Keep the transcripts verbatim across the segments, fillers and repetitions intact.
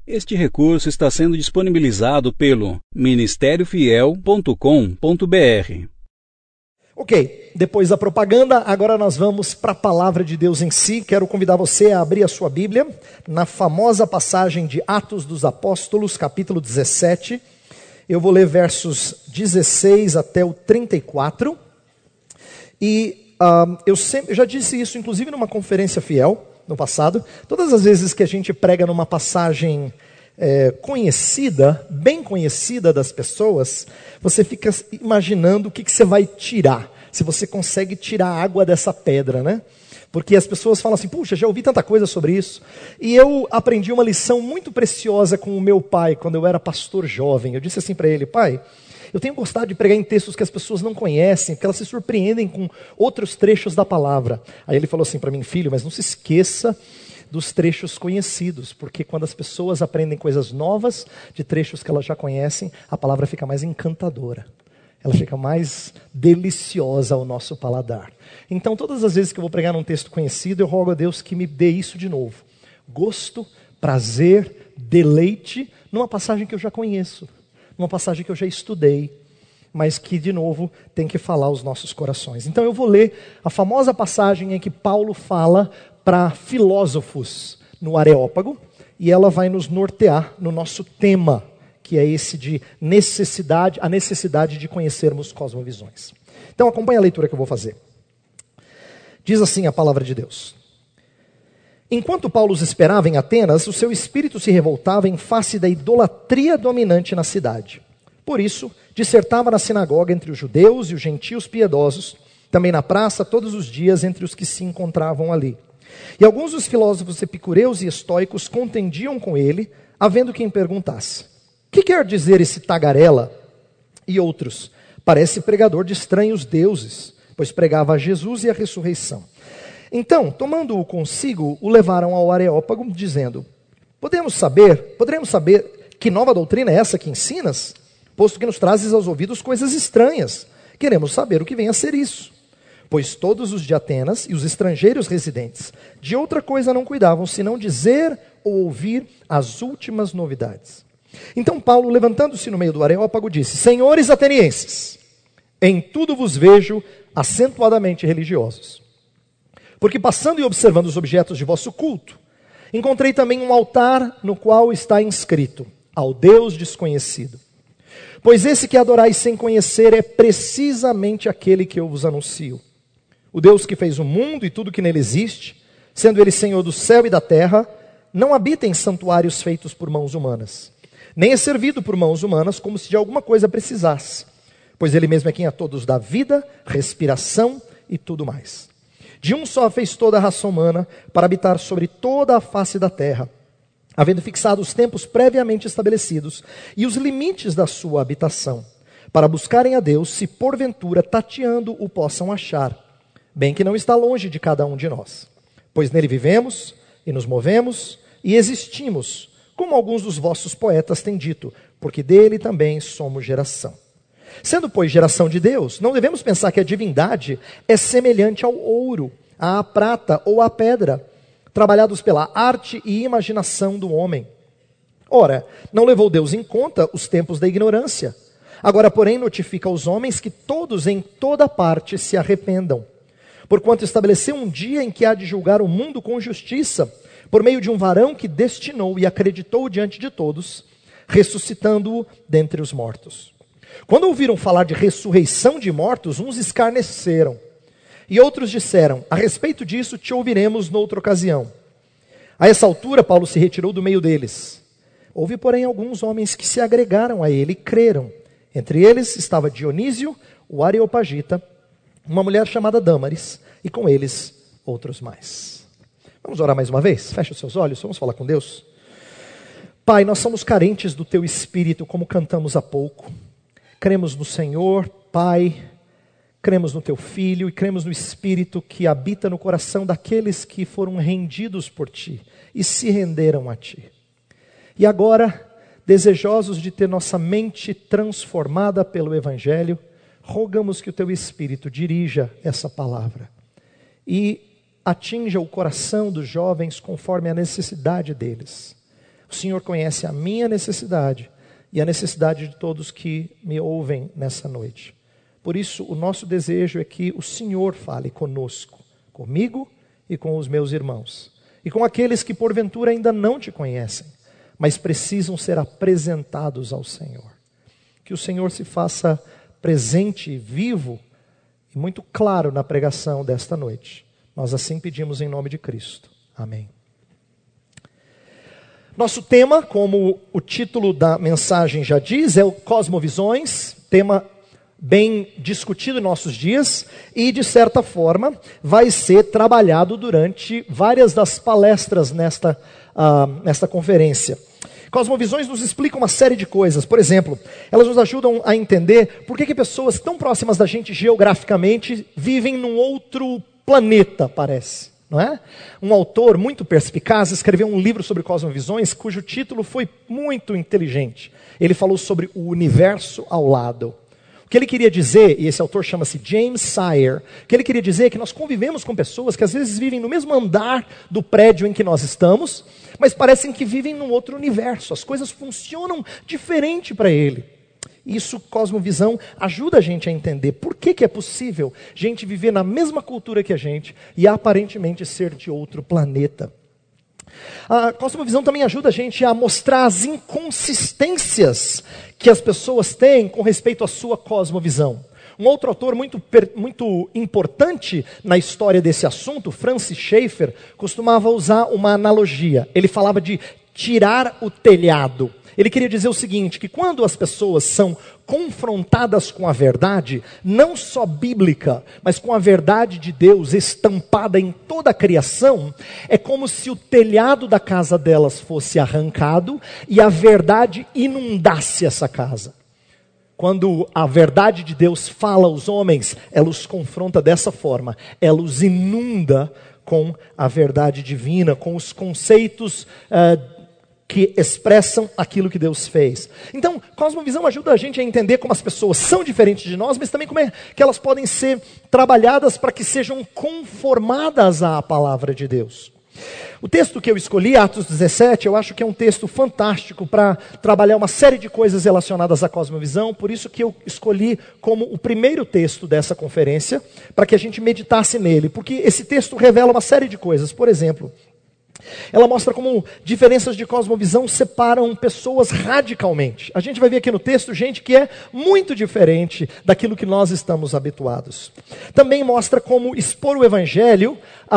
Este recurso está sendo disponibilizado pelo ministério fiel ponto com ponto br. Ok, depois da propaganda, agora nós vamos para a palavra de Deus em si. Quero convidar você a abrir a sua Bíblia na famosa passagem de Atos dos Apóstolos, capítulo dezessete. Eu vou ler versos dezesseis até o trinta e quatro. E uh, eu, sempre, eu já disse isso, inclusive numa conferência fiel, no passado. Todas as vezes que a gente prega numa passagem é, conhecida, bem conhecida das pessoas, você fica imaginando o que, que você vai tirar. Se você consegue tirar a água dessa pedra, né? Porque as pessoas falam assim, puxa, já ouvi tanta coisa sobre isso. E eu aprendi uma lição muito preciosa com o meu pai, quando eu era pastor jovem. Eu disse assim para ele, pai, eu tenho gostado de pregar em textos que as pessoas não conhecem, porque elas se surpreendem com outros trechos da palavra. Aí ele falou assim para mim, filho, mas não se esqueça dos trechos conhecidos, porque quando as pessoas aprendem coisas novas de trechos que elas já conhecem, a palavra fica mais encantadora. Ela fica mais deliciosa ao nosso paladar. Então, todas as vezes que eu vou pregar num texto conhecido, eu rogo a Deus que me dê isso de novo. Gosto, prazer, deleite, numa passagem que eu já conheço, numa passagem que eu já estudei, mas que, de novo, tem que falar aos nossos corações. Então, eu vou ler a famosa passagem em que Paulo fala para filósofos no Areópago, e ela vai nos nortear no nosso tema, que é esse de necessidade, a necessidade de conhecermos cosmovisões. Então acompanhe a leitura que eu vou fazer. Diz assim a palavra de Deus. Enquanto Paulo os esperava em Atenas, o seu espírito se revoltava em face da idolatria dominante na cidade. Por isso, dissertava na sinagoga entre os judeus e os gentios piedosos, também na praça todos os dias entre os que se encontravam ali. E alguns dos filósofos epicureus e estoicos contendiam com ele, havendo quem perguntasse, que quer dizer esse tagarela? E outros, parece pregador de estranhos deuses, pois pregava a Jesus e a ressurreição. Então, tomando-o consigo, o levaram ao Areópago, dizendo, podemos saber, poderemos saber que nova doutrina é essa que ensinas? Posto que nos trazes aos ouvidos coisas estranhas, queremos saber o que vem a ser isso. Pois todos os de Atenas e os estrangeiros residentes de outra coisa não cuidavam, senão dizer ou ouvir as últimas novidades. Então Paulo, levantando-se no meio do Areópago, disse, senhores atenienses, em tudo vos vejo acentuadamente religiosos. Porque passando e observando os objetos de vosso culto, encontrei também um altar no qual está inscrito, ao Deus desconhecido. Pois esse que adorais sem conhecer é precisamente aquele que eu vos anuncio. O Deus que fez o mundo e tudo que nele existe, sendo ele Senhor do céu e da terra, não habita em santuários feitos por mãos humanas, nem é servido por mãos humanas como se de alguma coisa precisasse, pois ele mesmo é quem a todos dá vida, respiração e tudo mais. De um só fez toda a raça humana para habitar sobre toda a face da terra, havendo fixado os tempos previamente estabelecidos e os limites da sua habitação, para buscarem a Deus, se porventura tateando o possam achar, bem que não está longe de cada um de nós, pois nele vivemos e nos movemos e existimos, como alguns dos vossos poetas têm dito, porque dele também somos geração. Sendo, pois, geração de Deus, não devemos pensar que a divindade é semelhante ao ouro, à prata ou à pedra, trabalhados pela arte e imaginação do homem. Ora, não levou Deus em conta os tempos da ignorância. Agora, porém, notifica aos homens que todos em toda parte se arrependam. Porquanto estabeleceu um dia em que há de julgar o mundo com justiça, por meio de um varão que destinou e acreditou diante de todos, ressuscitando-o dentre os mortos. Quando ouviram falar de ressurreição de mortos, uns escarneceram. E outros disseram, a respeito disso te ouviremos noutra ocasião. A essa altura, Paulo se retirou do meio deles. Houve, porém, alguns homens que se agregaram a ele e creram. Entre eles estava Dionísio, o Areopagita, uma mulher chamada Dâmaris, e com eles outros mais. Vamos orar mais uma vez? Feche os seus olhos, vamos falar com Deus. Pai, nós somos carentes do Teu Espírito, como cantamos há pouco. Cremos no Senhor, Pai, cremos no Teu Filho e cremos no Espírito que habita no coração daqueles que foram rendidos por Ti e se renderam a Ti. E agora, desejosos de ter nossa mente transformada pelo Evangelho, rogamos que o Teu Espírito dirija essa palavra e atinja o coração dos jovens conforme a necessidade deles. O Senhor conhece a minha necessidade e a necessidade de todos que me ouvem nessa noite. Por isso, o nosso desejo é que o Senhor fale conosco, comigo e com os meus irmãos. E com aqueles que porventura ainda não te conhecem, mas precisam ser apresentados ao Senhor. Que o Senhor se faça presente, vivo e muito claro na pregação desta noite. Nós assim pedimos em nome de Cristo. Amém. Nosso tema, como o título da mensagem já diz, é o Cosmovisões, tema bem discutido em nossos dias e, de certa forma, vai ser trabalhado durante várias das palestras nesta, uh, nesta conferência. Cosmovisões nos explicam uma série de coisas. Por exemplo, elas nos ajudam a entender por que, que pessoas tão próximas da gente geograficamente vivem num outro planeta, parece. Não é? Um autor muito perspicaz escreveu um livro sobre cosmovisões cujo título foi muito inteligente. Ele falou sobre o universo ao lado. O que ele queria dizer, e esse autor chama-se James Sire, o que ele queria dizer é que nós convivemos com pessoas que às vezes vivem no mesmo andar do prédio em que nós estamos, mas parecem que vivem num outro universo. As coisas funcionam diferente para ele. Isso, cosmovisão, ajuda a gente a entender por que, que é possível gente viver na mesma cultura que a gente e aparentemente ser de outro planeta. A cosmovisão também ajuda a gente a mostrar as inconsistências que as pessoas têm com respeito à sua cosmovisão. Um outro autor muito, muito importante na história desse assunto, Francis Schaeffer, costumava usar uma analogia. Ele falava de tirar o telhado. Ele queria dizer o seguinte, que quando as pessoas são confrontadas com a verdade, não só bíblica, mas com a verdade de Deus estampada em toda a criação, é como se o telhado da casa delas fosse arrancado e a verdade inundasse essa casa. Quando a verdade de Deus fala aos homens, ela os confronta dessa forma, ela os inunda com a verdade divina, com os conceitos uh, que expressam aquilo que Deus fez. Então, cosmovisão ajuda a gente a entender como as pessoas são diferentes de nós, mas também como é que elas podem ser trabalhadas para que sejam conformadas à palavra de Deus. O texto que eu escolhi, Atos dezessete, eu acho que é um texto fantástico para trabalhar uma série de coisas relacionadas à cosmovisão, por isso que eu escolhi como o primeiro texto dessa conferência, para que a gente meditasse nele, porque esse texto revela uma série de coisas. Por exemplo, ela mostra como diferenças de cosmovisão separam pessoas radicalmente. A gente vai ver aqui no texto gente que é muito diferente daquilo que nós estamos habituados. Também mostra como expor o evangelho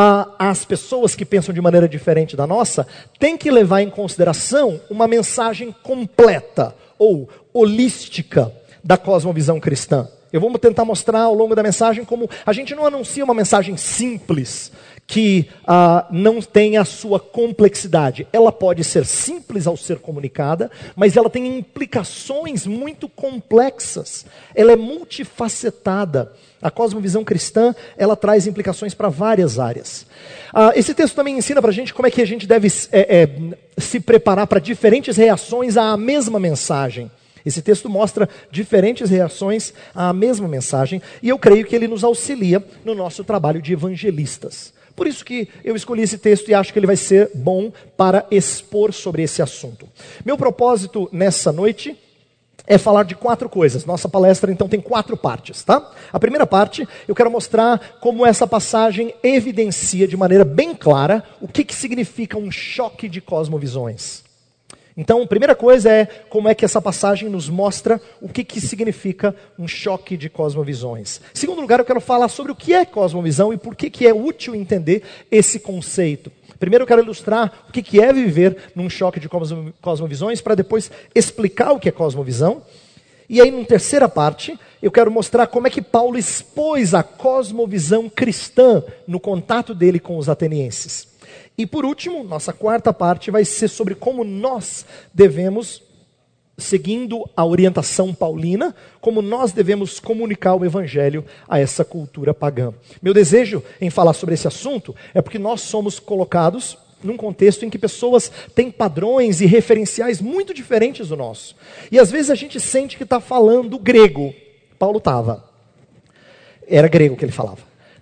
às pessoas que pensam de maneira diferente da nossa tem que levar em consideração uma mensagem completa ou holística da cosmovisão cristã. Eu vou tentar mostrar ao longo da mensagem como a gente não anuncia uma mensagem simples, que uh, não tem a sua complexidade. Ela pode ser simples ao ser comunicada, mas ela tem implicações muito complexas. Ela é multifacetada. A cosmovisão cristã, ela traz implicações para várias áreas. Uh, esse texto também ensina para a gente como é que a gente deve é, é, se preparar para diferentes reações à mesma mensagem. Esse texto mostra diferentes reações à mesma mensagem, e eu creio que ele nos auxilia no nosso trabalho de evangelistas. Por isso que eu escolhi esse texto e acho que ele vai ser bom para expor sobre esse assunto. Meu propósito nessa noite é falar de quatro coisas. Nossa palestra então tem quatro partes, tá? A primeira parte, eu quero mostrar como essa passagem evidencia de maneira bem clara o que, que significa um choque de cosmovisões. Então, a primeira coisa é como é que essa passagem nos mostra o que, que significa um choque de cosmovisões. Em segundo lugar, eu quero falar sobre o que é cosmovisão e por que, que é útil entender esse conceito. Primeiro eu quero ilustrar o que, que é viver num choque de cosmovisões, para depois explicar o que é cosmovisão. E aí, numa terceira parte, eu quero mostrar como é que Paulo expôs a cosmovisão cristã no contato dele com os atenienses. E por último, nossa quarta parte vai ser sobre como nós devemos, seguindo a orientação paulina, como nós devemos comunicar o evangelho a essa cultura pagã. Meu desejo em falar sobre esse assunto é porque nós somos colocados num contexto em que pessoas têm padrões e referenciais muito diferentes do nosso. E às vezes a gente sente que está falando grego. Paulo estava. Era grego que ele falava.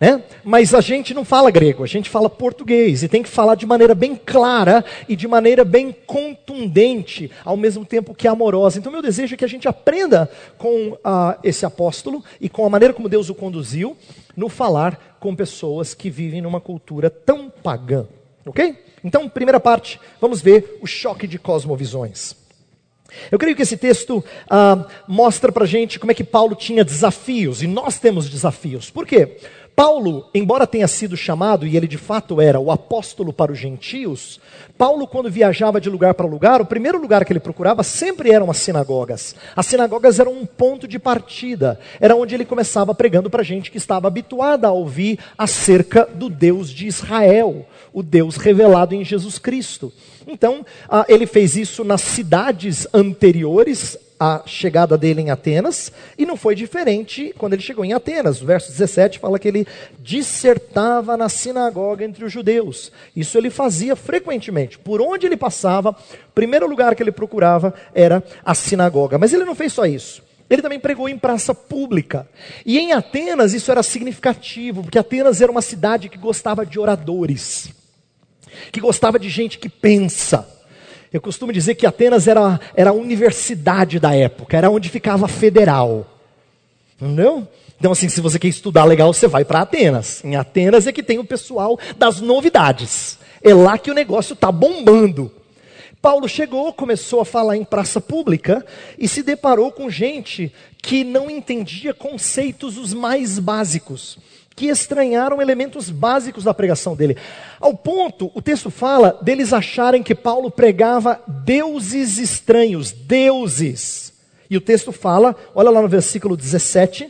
É? Mas a gente não fala grego, a gente fala português e tem que falar de maneira bem clara e de maneira bem contundente, ao mesmo tempo que amorosa. Então meu desejo é que a gente aprenda com uh, esse apóstolo e com a maneira como Deus o conduziu no falar com pessoas que vivem numa cultura tão pagã, ok? Então, primeira parte, vamos ver o choque de cosmovisões. Eu creio que esse texto uh, mostra pra gente como é que Paulo tinha desafios, e nós temos desafios. Por quê? Paulo, embora tenha sido chamado, e ele de fato era o apóstolo para os gentios, Paulo, quando viajava de lugar para lugar, o primeiro lugar que ele procurava sempre eram as sinagogas. As sinagogas eram um ponto de partida, era onde ele começava pregando para gente que estava habituada a ouvir acerca do Deus de Israel, o Deus revelado em Jesus Cristo. Então, ah, ele fez isso nas cidades anteriores à chegada dele em Atenas, e não foi diferente quando ele chegou em Atenas. O verso dezessete fala que ele dissertava na sinagoga entre os judeus. Isso ele fazia frequentemente. Por onde ele passava, o primeiro lugar que ele procurava era a sinagoga. Mas ele não fez só isso. Ele também pregou em praça pública. E em Atenas isso era significativo, porque Atenas era uma cidade que gostava de oradores, que gostava de gente que pensa. Eu costumo dizer que Atenas era, era a universidade da época, era onde ficava a federal. Entendeu? Então assim, se você quer estudar legal, você vai para Atenas. Em Atenas é que tem o pessoal das novidades. É lá que o negócio está bombando. Paulo chegou, começou a falar em praça pública e se deparou com gente que não entendia conceitos os mais básicos, que estranharam elementos básicos da pregação dele. Ao ponto, o texto fala deles acharem que Paulo pregava deuses estranhos, deuses. E o texto fala, olha lá no versículo dezessete,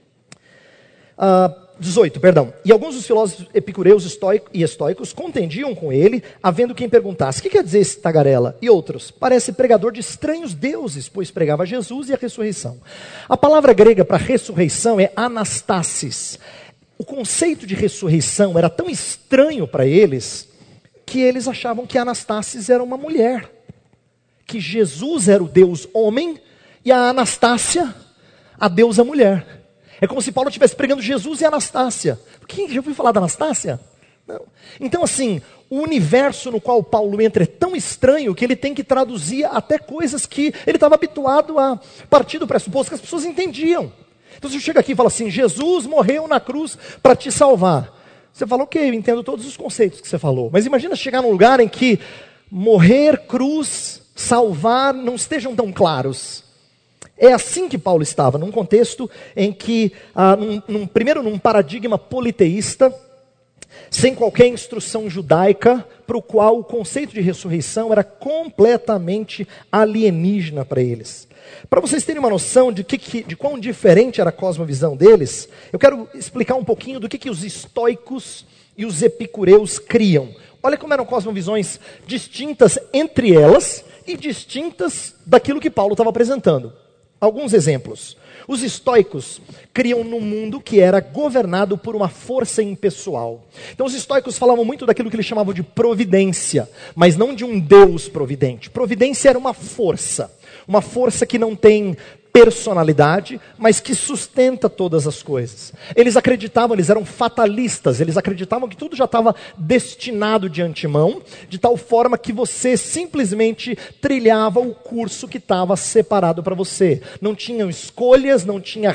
uh, dezoito, perdão. E alguns dos filósofos epicureus estoico, e estoicos contendiam com ele, havendo quem perguntasse, o que quer dizer esse tagarela? E outros, parece pregador de estranhos deuses, pois pregava Jesus e a ressurreição. A palavra grega para ressurreição é anastasis. O conceito de ressurreição era tão estranho para eles, que eles achavam que Anastasis era uma mulher, que Jesus era o Deus homem, e a Anastácia, a deusa mulher. É como se Paulo estivesse pregando Jesus e Anastácia. Quem já ouviu falar da Anastácia? Não. Então assim, o universo no qual Paulo entra é tão estranho, que ele tem que traduzir até coisas que ele estava habituado a partir do pressuposto que as pessoas entendiam. Então você chega aqui e fala assim, Jesus morreu na cruz para te salvar. Você fala, ok, eu entendo todos os conceitos que você falou. Mas imagina chegar num lugar em que morrer, cruz, salvar não estejam tão claros. É assim que Paulo estava, num contexto em que, ah, num, num, primeiro num paradigma politeísta, sem qualquer instrução judaica, para o qual o conceito de ressurreição era completamente alienígena para eles. Para vocês terem uma noção de, que, que, de quão diferente era a cosmovisão deles, eu quero explicar um pouquinho do que, que os estoicos e os epicureus criam. Olha como eram cosmovisões distintas entre elas e distintas daquilo que Paulo estava apresentando. Alguns exemplos. Os estoicos criam num mundo que era governado por uma força impessoal. Então os estoicos falavam muito daquilo que eles chamavam de providência, mas não de um Deus providente. Providência era uma força, uma força que não tem personalidade, mas que sustenta todas as coisas. Eles acreditavam, eles eram fatalistas, eles acreditavam que tudo já estava destinado de antemão, de tal forma que você simplesmente trilhava o curso que estava separado para você. Não tinham escolhas, não tinha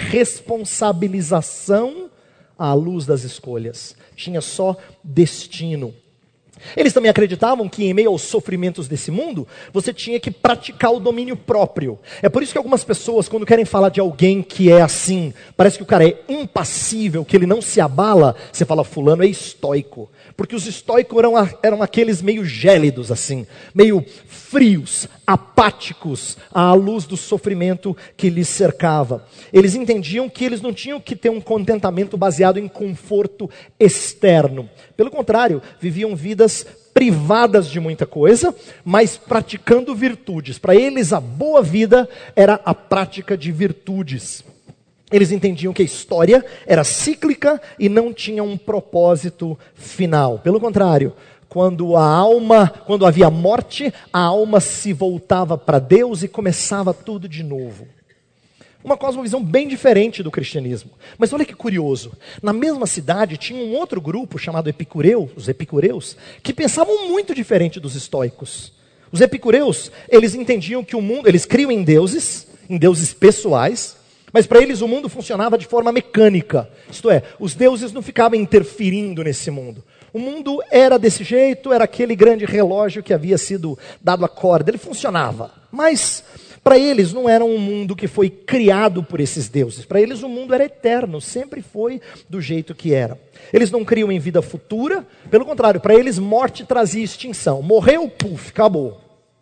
responsabilização à luz das escolhas. Tinha só destino. Eles também acreditavam que em meio aos sofrimentos desse mundo, você tinha que praticar o domínio próprio. É por isso que algumas pessoas, quando querem falar de alguém que é assim, parece que o cara é impassível, que ele não se abala, você fala, fulano é estoico. Porque os estoicos eram, eram aqueles meio gélidos assim, meio frios, apáticos à luz do sofrimento que lhes cercava. Eles entendiam que eles não tinham que ter um contentamento baseado em conforto externo. Pelo contrário, viviam vidas privadas de muita coisa, mas praticando virtudes. Para eles, a boa vida era a prática de virtudes. Eles entendiam que a história era cíclica e não tinha um propósito final. Pelo contrário, quando a alma, quando havia morte, a alma se voltava para Deus e começava tudo de novo. Uma cosmovisão bem diferente do cristianismo. Mas olha que curioso, na mesma cidade tinha um outro grupo chamado Epicureu, os epicureus, que pensavam muito diferente dos estoicos. Os epicureus, eles entendiam que o mundo, eles criam em deuses, em deuses pessoais, mas para eles o mundo funcionava de forma mecânica. Isto é, os deuses não ficavam interferindo nesse mundo. O mundo era desse jeito, era aquele grande relógio que havia sido dado à corda, ele funcionava. Mas para eles não era um mundo que foi criado por esses deuses. Para eles o mundo era eterno, sempre foi do jeito que era. Eles não criam em vida futura, pelo contrário, para eles morte trazia extinção. Morreu, puf, acabou.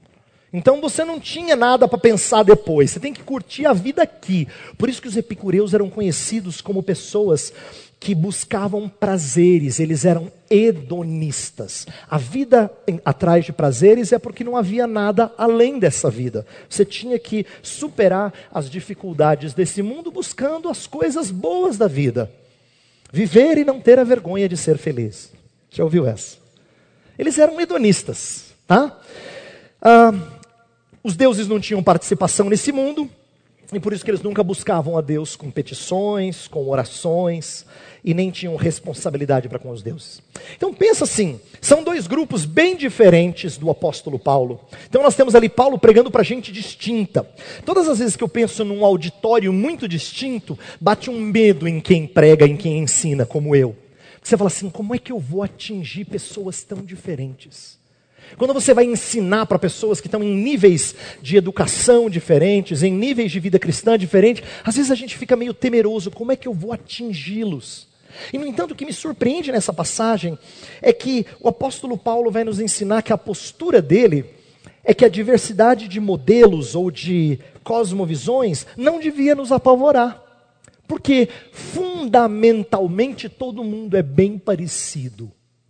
Então você não tinha nada para pensar depois, você tem que curtir a vida aqui. Por isso que os epicureus eram conhecidos como pessoas que buscavam prazeres, eles eram hedonistas. A vida em, atrás de prazeres é porque não havia nada além dessa vida. Você tinha que superar as dificuldades desse mundo buscando as coisas boas da vida. Viver e não ter a vergonha de ser feliz. Já ouviu essa? Eles eram hedonistas, tá? Ah, os deuses não tinham participação nesse mundo, e por isso que eles nunca buscavam a Deus com petições, com orações, e nem tinham responsabilidade para com os deuses. Então pensa assim, são dois grupos bem diferentes do apóstolo Paulo. Então nós temos ali Paulo pregando para gente distinta. Todas as vezes que eu penso num auditório muito distinto, bate um medo em quem prega, em quem ensina, como eu. Você fala assim, como é que eu vou atingir pessoas tão diferentes? Quando você vai ensinar para pessoas que estão em níveis de educação diferentes, em níveis de vida cristã diferentes, às vezes a gente fica meio temeroso, como é que eu vou atingi-los? E no entanto, o que me surpreende nessa passagem é que o apóstolo Paulo vai nos ensinar que a postura dele é que a diversidade de modelos ou de cosmovisões não devia nos apavorar. Porque fundamentalmente todo mundo é bem parecido.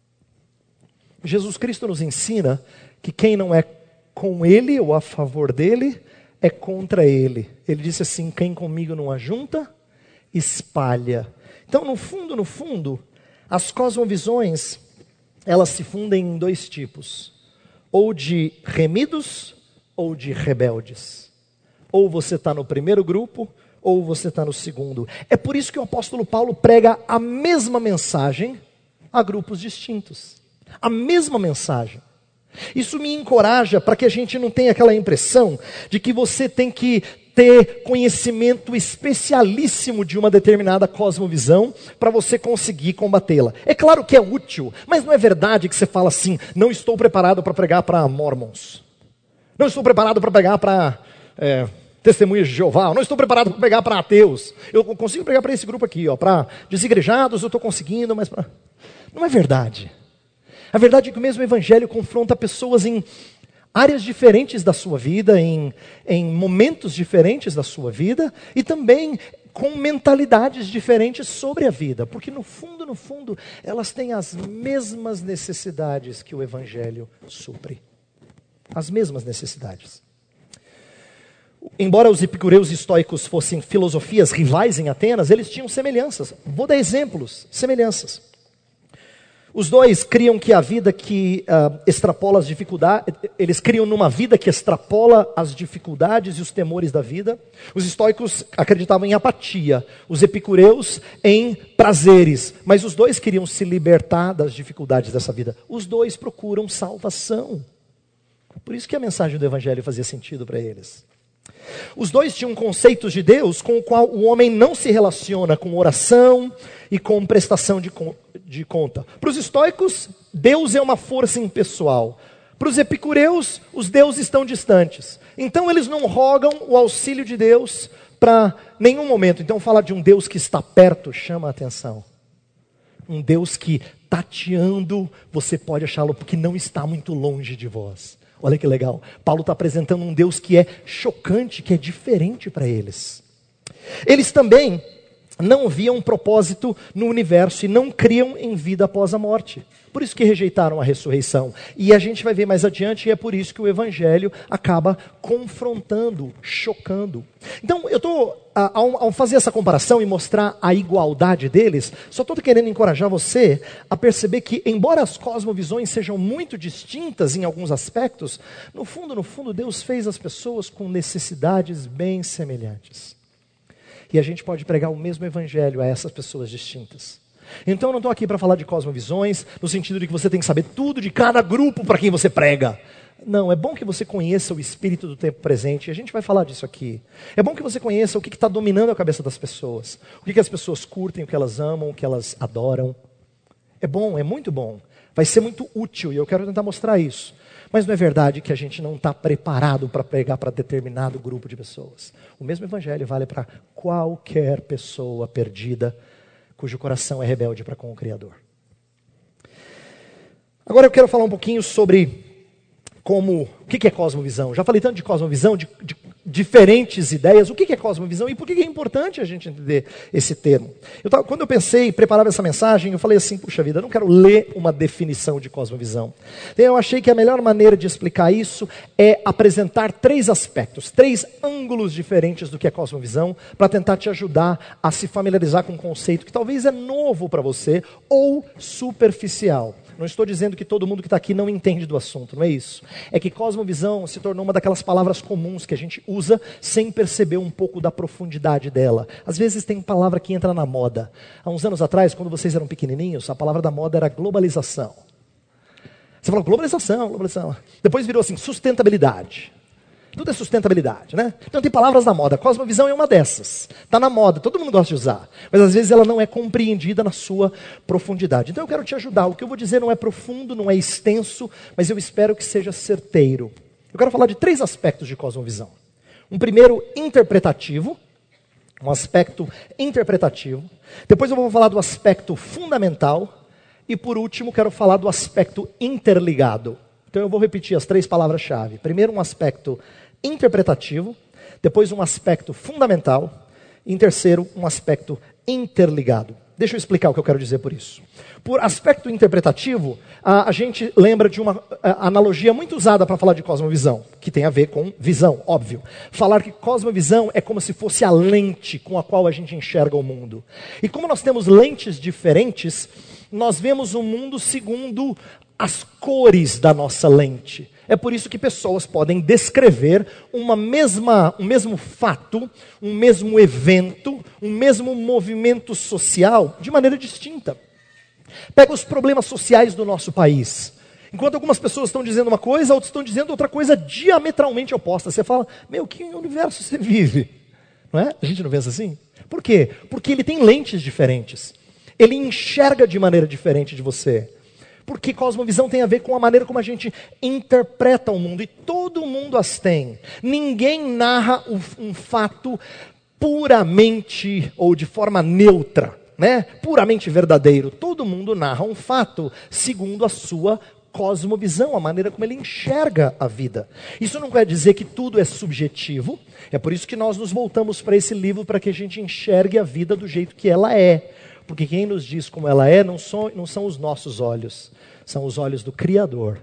Jesus Cristo nos ensina que quem não é com Ele ou a favor dEle, é contra Ele. Ele disse assim, quem comigo não ajunta, espalha. Então, no fundo, no fundo, as cosmovisões, elas se fundem em dois tipos. Ou de remidos, ou de rebeldes. Ou você está no primeiro grupo, ou você está no segundo. É por isso que o apóstolo Paulo prega a mesma mensagem a grupos distintos. A mesma mensagem. Isso me encoraja para que a gente não tenha aquela impressão de que você tem que ter conhecimento especialíssimo de uma determinada cosmovisão para você conseguir combatê-la. É claro que é útil, mas não é verdade que você fala assim, não estou preparado para pregar para mormons. Não estou preparado para pregar para é, testemunhas de Jeová. Não estou preparado para pregar para ateus. Eu consigo pregar para esse grupo aqui, ó, para desigrejados eu estou conseguindo, mas pra... não é verdade. A verdade é que o mesmo evangelho confronta pessoas em áreas diferentes da sua vida, em, em momentos diferentes da sua vida, e também com mentalidades diferentes sobre a vida, porque no fundo, no fundo, elas têm as mesmas necessidades que o evangelho supre. As mesmas necessidades. Embora os epicureus e estoicos fossem filosofias rivais em Atenas, eles tinham semelhanças. Vou dar exemplos, semelhanças. Os dois criam que a vida que uh, extrapola as dificuldades, eles criam numa vida que extrapola as dificuldades e os temores da vida. Os estoicos acreditavam em apatia, os epicureus em prazeres, mas os dois queriam se libertar das dificuldades dessa vida. Os dois procuram salvação. Por isso que a mensagem do evangelho fazia sentido para eles. Os dois tinham conceitos de Deus com o qual o homem não se relaciona com oração e com prestação de, de conta. Para os estoicos, Deus é uma força impessoal. Para os epicureus, os deuses estão distantes. Então eles não rogam o auxílio de Deus para nenhum momento. Então falar de um Deus que está perto chama a atenção. Um Deus que tateando, você pode achá-lo porque não está muito longe de vós. Olha que legal, Paulo está apresentando um Deus que é chocante, que é diferente para eles. Eles também não viam um propósito no universo e não criam em vida após a morte. Por isso que rejeitaram a ressurreição. E a gente vai ver mais adiante, e é por isso que o evangelho acaba confrontando, chocando. Então, eu estou, ao, ao fazer essa comparação e mostrar a igualdade deles, só estou querendo encorajar você a perceber que, embora as cosmovisões sejam muito distintas em alguns aspectos, no fundo, no fundo, Deus fez as pessoas com necessidades bem semelhantes. E a gente pode pregar o mesmo evangelho a essas pessoas distintas. Então eu não estou aqui para falar de cosmovisões, no sentido de que você tem que saber tudo de cada grupo para quem você prega. Não, é bom que você conheça o espírito do tempo presente, e a gente vai falar disso aqui. É bom que você conheça o que está dominando a cabeça das pessoas, o que, que as pessoas curtem, o que elas amam, o que elas adoram. É bom, é muito bom. Vai ser muito útil, e eu quero tentar mostrar isso. Mas não é verdade que a gente não está preparado para pregar para determinado grupo de pessoas. O mesmo evangelho vale para qualquer pessoa perdida, cujo coração é rebelde para com o Criador. Agora eu quero falar um pouquinho sobre como, o que é cosmovisão. Já falei tanto de cosmovisão, de, de diferentes ideias. O que é cosmovisão e por que é importante a gente entender esse termo? Eu tava, quando eu pensei, preparava essa mensagem, eu falei assim, puxa vida, eu não quero ler uma definição de cosmovisão. Então eu achei que a melhor maneira de explicar isso é apresentar três aspectos, três ângulos diferentes do que é cosmovisão, para tentar te ajudar a se familiarizar com um conceito que talvez é novo para você ou superficial. Não estou dizendo que todo mundo que está aqui não entende do assunto, não é isso. É que cosmovisão se tornou uma daquelas palavras comuns que a gente usa sem perceber um pouco da profundidade dela. Às vezes tem palavra que entra na moda. Há uns anos atrás, quando vocês eram pequenininhos, a palavra da moda era globalização. Você falou globalização, globalização. Depois virou assim, sustentabilidade. Tudo é sustentabilidade, né? Então tem palavras na moda. Cosmovisão é uma dessas. Está na moda, todo mundo gosta de usar. Mas às vezes ela não é compreendida na sua profundidade. Então eu quero te ajudar. O que eu vou dizer não é profundo, não é extenso, mas eu espero que seja certeiro. Eu quero falar de três aspectos de cosmovisão. Um primeiro, interpretativo. Um aspecto interpretativo. Depois eu vou falar do aspecto fundamental. E por último, quero falar do aspecto interligado. Então eu vou repetir as três palavras-chave. Primeiro, um aspecto interpretativo, depois um aspecto fundamental, e em terceiro, um aspecto interligado. Deixa eu explicar o que eu quero dizer por isso. Por aspecto interpretativo, a, a gente lembra de uma a, analogia muito usada para falar de cosmovisão, que tem a ver com visão, óbvio. Falar que cosmovisão é como se fosse a lente com a qual a gente enxerga o mundo. E como nós temos lentes diferentes, nós vemos o mundo segundo as cores da nossa lente. É por isso que pessoas podem descrever uma mesma, um mesmo fato, um mesmo evento, um mesmo movimento social de maneira distinta. Pega os problemas sociais do nosso país. Enquanto algumas pessoas estão dizendo uma coisa, outras estão dizendo outra coisa diametralmente oposta. Você fala, meu, que universo você vive? Não é? A gente não pensa assim? Por quê? Porque ele tem lentes diferentes. Ele enxerga de maneira diferente de você. Porque cosmovisão tem a ver com a maneira como a gente interpreta o mundo. E todo mundo as tem. Ninguém narra um fato puramente ou de forma neutra, né? Puramente verdadeiro. Todo mundo narra um fato segundo a sua cosmovisão, a maneira como ele enxerga a vida. Isso não quer dizer que tudo é subjetivo. É por isso que nós nos voltamos para esse livro, para que a gente enxergue a vida do jeito que ela é. Porque quem nos diz como ela é não são, não são os nossos olhos, são os olhos do Criador.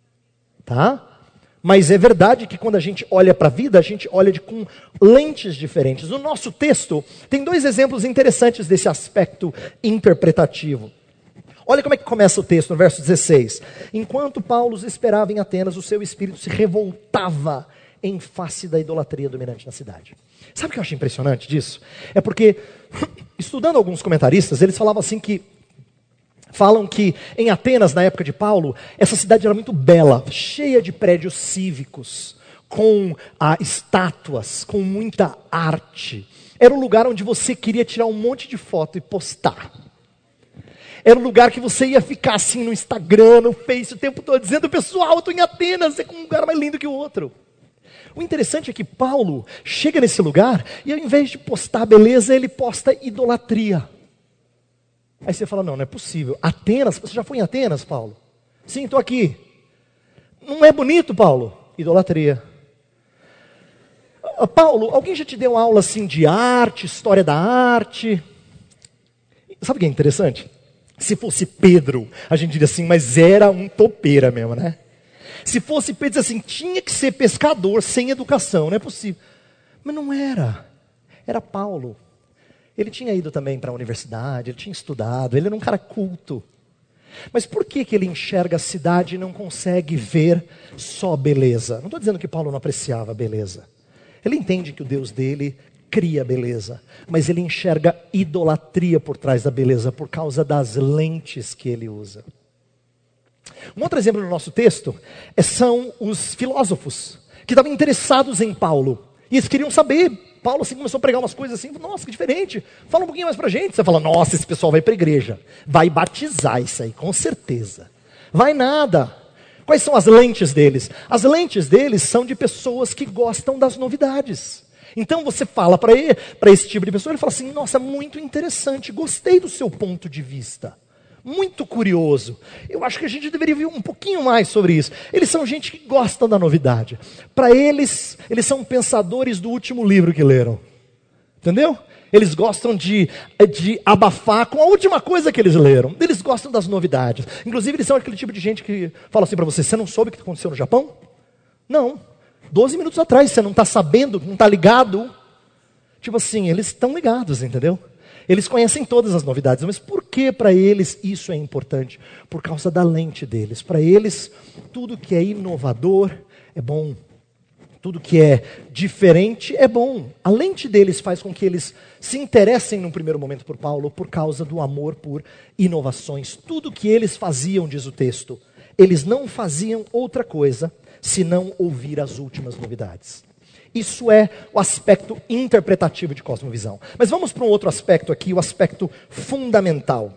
Tá? Mas é verdade que quando a gente olha para a vida, a gente olha de, com lentes diferentes. O nosso texto tem dois exemplos interessantes desse aspecto interpretativo. Olha como é que começa o texto, no verso dezesseis. Enquanto Paulo esperava em Atenas, o seu espírito se revoltava em face da idolatria dominante na cidade. Sabe o que eu acho impressionante disso? É porque, estudando alguns comentaristas, eles falavam assim que, falam que em Atenas, na época de Paulo, essa cidade era muito bela, cheia de prédios cívicos, com ah, estátuas, com muita arte. Era um lugar onde você queria tirar um monte de foto e postar. Era um lugar que você ia ficar assim no Instagram, no Face, o tempo todo, dizendo, pessoal, eu estou em Atenas, é um lugar mais lindo que o outro. O interessante é que Paulo chega nesse lugar e ao invés de postar beleza, ele posta idolatria. Aí você fala, não, não é possível. Atenas, você já foi em Atenas, Paulo? Sim, estou aqui. Não é bonito, Paulo? Idolatria. Paulo, alguém já te deu aula assim de arte, história da arte? Sabe o que é interessante? Se fosse Pedro, a gente diria assim, mas era um topeira mesmo, né? Se fosse Pedro, assim, tinha que ser pescador sem educação, não é possível. Mas não era. Era Paulo. Ele tinha ido também para a universidade, ele tinha estudado, ele era um cara culto. Mas por que, que ele enxerga a cidade e não consegue ver só beleza? Não estou dizendo que Paulo não apreciava a beleza. Ele entende que o Deus dele cria beleza, mas ele enxerga idolatria por trás da beleza, por causa das lentes que ele usa. Um outro exemplo no nosso texto é, são os filósofos, que estavam interessados em Paulo, e eles queriam saber. Paulo assim começou a pregar umas coisas assim, nossa, que diferente, fala um pouquinho mais pra gente. Você fala, nossa, esse pessoal vai pra igreja, vai batizar isso aí, com certeza. Vai nada. Quais são as lentes deles? As lentes deles são de pessoas que gostam das novidades. Então você fala para ele, para esse tipo de pessoa, ele fala assim, nossa, muito interessante, gostei do seu ponto de vista. Muito curioso. Eu acho que a gente deveria ver um pouquinho mais sobre isso. Eles são gente que gosta da novidade. Para eles, eles são pensadores do último livro que leram. Entendeu? Eles gostam de, de abafar com a última coisa que eles leram. Eles gostam das novidades. Inclusive, eles são aquele tipo de gente que fala assim para você, você não soube o que aconteceu no Japão? Não. Doze minutos atrás, você não está sabendo, não está ligado. Tipo assim, eles estão ligados, entendeu? Eles conhecem todas as novidades, mas por que para eles isso é importante? Por causa da lente deles. Para eles, tudo que é inovador é bom. Tudo que é diferente é bom. A lente deles faz com que eles se interessem num primeiro momento por Paulo por causa do amor por inovações. Tudo que eles faziam, diz o texto, eles não faziam outra coisa senão ouvir as últimas novidades. Isso é o aspecto interpretativo de cosmovisão. Mas vamos para um outro aspecto aqui, o aspecto fundamental.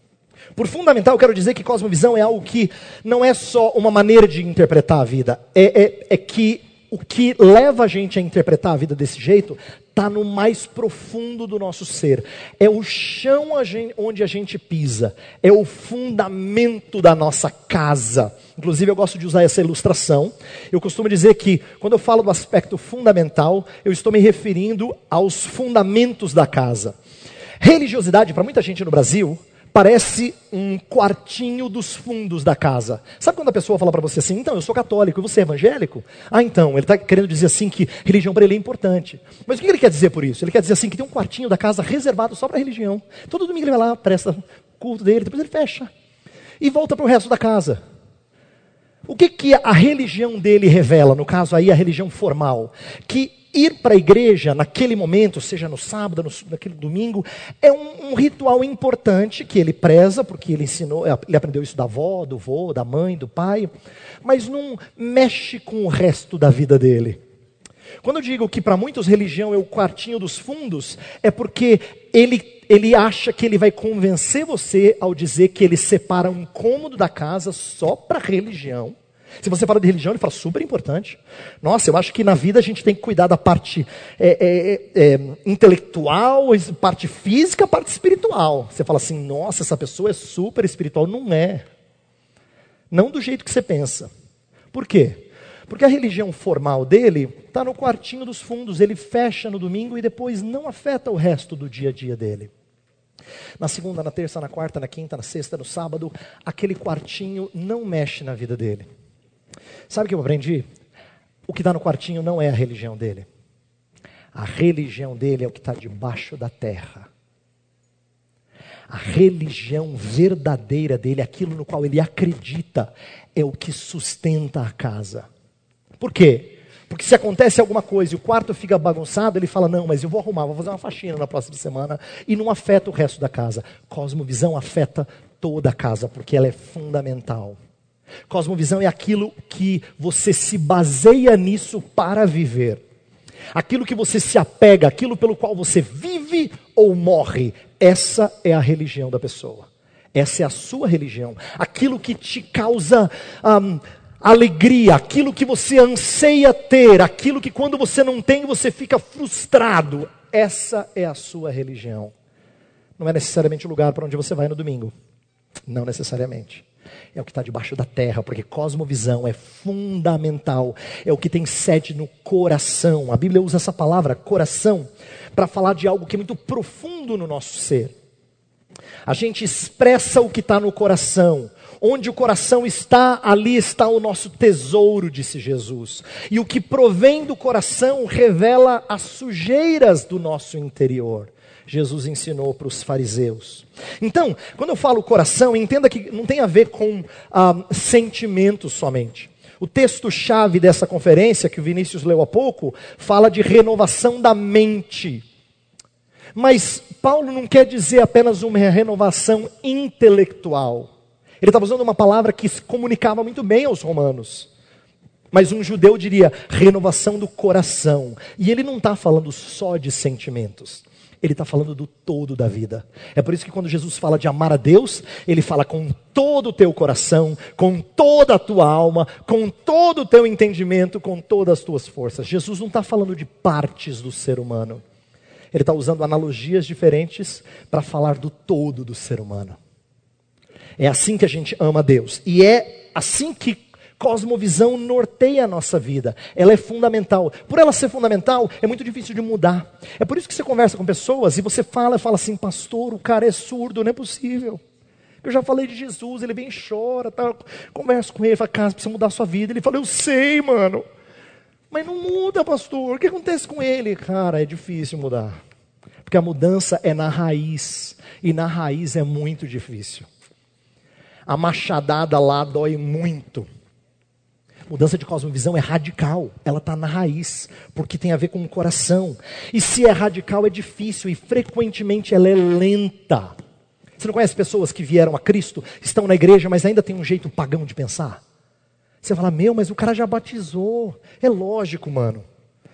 Por fundamental, eu quero dizer que cosmovisão é algo que não é só uma maneira de interpretar a vida. É, é, é que o que leva a gente a interpretar a vida desse jeito está no mais profundo do nosso ser. É o chão a gente, onde a gente pisa. É o fundamento da nossa casa. Inclusive, eu gosto de usar essa ilustração. Eu costumo dizer que, quando eu falo do aspecto fundamental, eu estou me referindo aos fundamentos da casa. Religiosidade, para muita gente no Brasil, parece um quartinho dos fundos da casa. Sabe quando a pessoa fala para você assim, então, eu sou católico e você é evangélico? Ah, então, ele está querendo dizer assim que religião para ele é importante. Mas o que ele quer dizer por isso? Ele quer dizer assim que tem um quartinho da casa reservado só para religião. Todo domingo ele vai lá, presta culto dele, depois ele fecha. E volta para o resto da casa. O que, que a religião dele revela? No caso aí, a religião formal. Que ir para a igreja naquele momento, seja no sábado, no, naquele domingo, é um, um ritual importante que ele preza, porque ele ensinou, ele aprendeu isso da avó, do vô, da mãe, do pai, mas não mexe com o resto da vida dele. Quando eu digo que para muitos religião é o quartinho dos fundos, é porque ele, ele acha que ele vai convencer você ao dizer que ele separa um cômodo da casa só para religião. Se você fala de religião, ele fala super importante. Nossa, eu acho que na vida a gente tem que cuidar da parte é, é, é, intelectual, parte física, parte espiritual. Você fala assim, nossa, essa pessoa é super espiritual. Não é. Não do jeito que você pensa. Por quê? Porque a religião formal dele está no quartinho dos fundos. Ele fecha no domingo e depois não afeta o resto do dia a dia dele. Na segunda, na terça, na quarta, na quinta, na sexta, no sábado, aquele quartinho não mexe na vida dele. Sabe o que eu aprendi? O que está no quartinho não é a religião dele. A religião dele é o que está debaixo da terra. A religião verdadeira dele, aquilo no qual ele acredita, é o que sustenta a casa. Por quê? Porque se acontece alguma coisa e o quarto fica bagunçado, ele fala, não, mas eu vou arrumar, vou fazer uma faxina na próxima semana, e não afeta o resto da casa. Cosmovisão afeta toda a casa, porque ela é fundamental. Cosmovisão é aquilo que você se baseia nisso para viver. Aquilo que você se apega, aquilo pelo qual você vive ou morre. Essa é a religião da pessoa. Essa é a sua religião. Aquilo que te causa um, alegria, aquilo que você anseia ter, aquilo que quando você não tem você fica frustrado. Essa é a sua religião. Não é necessariamente o lugar para onde você vai no domingo. Não necessariamente. É o que está debaixo da terra, porque cosmovisão é fundamental, é o que tem sede no coração. A Bíblia usa essa palavra, coração, para falar de algo que é muito profundo no nosso ser. A gente expressa o que está no coração. Onde o coração está, ali está o nosso tesouro, disse Jesus. E o que provém do coração revela as sujeiras do nosso interior. Jesus ensinou para os fariseus. Então, quando eu falo coração, entenda que não tem a ver com ah, sentimentos somente. O texto-chave dessa conferência, que o Vinícius leu há pouco, fala de renovação da mente. Mas Paulo não quer dizer apenas uma renovação intelectual. Ele estava usando uma palavra que se comunicava muito bem aos romanos. Mas um judeu diria renovação do coração. E ele não está falando só de sentimentos. Ele está falando do todo da vida. É por isso que quando Jesus fala de amar a Deus, ele fala com todo o teu coração, com toda a tua alma, com todo o teu entendimento, com todas as tuas forças. Jesus não está falando de partes do ser humano. Ele está usando analogias diferentes para falar do todo do ser humano. É assim que a gente ama a Deus. E é assim que cosmovisão norteia a nossa vida. Ela é fundamental. Por ela ser fundamental, é muito difícil de mudar. É por isso que você conversa com pessoas e você fala, fala assim, pastor, o cara é surdo, não é possível. Eu já falei de Jesus, ele vem e chora, tá? Converso com ele, fala, cara, você precisa mudar a sua vida. Ele fala, eu sei, mano. Mas não muda, pastor. O que acontece com ele? Cara, é difícil mudar. Porque a mudança é na raiz. E na raiz é muito difícil. A machadada lá dói muito. Mudança de cosmovisão é radical, ela está na raiz, porque tem a ver com o coração. E se é radical é difícil e frequentemente ela é lenta. Você não conhece pessoas que vieram a Cristo, estão na igreja, mas ainda tem um jeito pagão de pensar? Você fala, meu, mas o cara já batizou. É lógico, mano.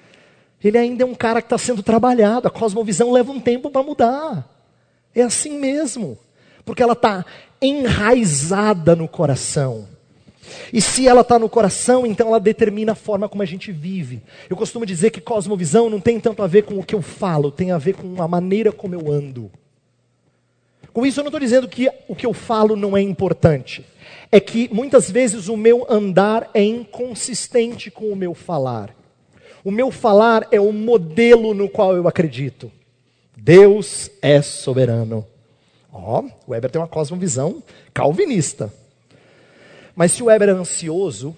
Ele ainda é um cara que está sendo trabalhado, a cosmovisão leva um tempo para mudar. É assim mesmo, porque ela está enraizada no coração. E se ela está no coração, então ela determina a forma como a gente vive. Eu costumo dizer que cosmovisão não tem tanto a ver com o que eu falo, tem a ver com a maneira como eu ando. Com isso eu não estou dizendo que o que eu falo não é importante. É que muitas vezes o meu andar é inconsistente com o meu falar. O meu falar é o modelo no qual eu acredito. Deus é soberano. Ó, oh, o Weber tem uma cosmovisão calvinista. Mas se o Weber é ansioso,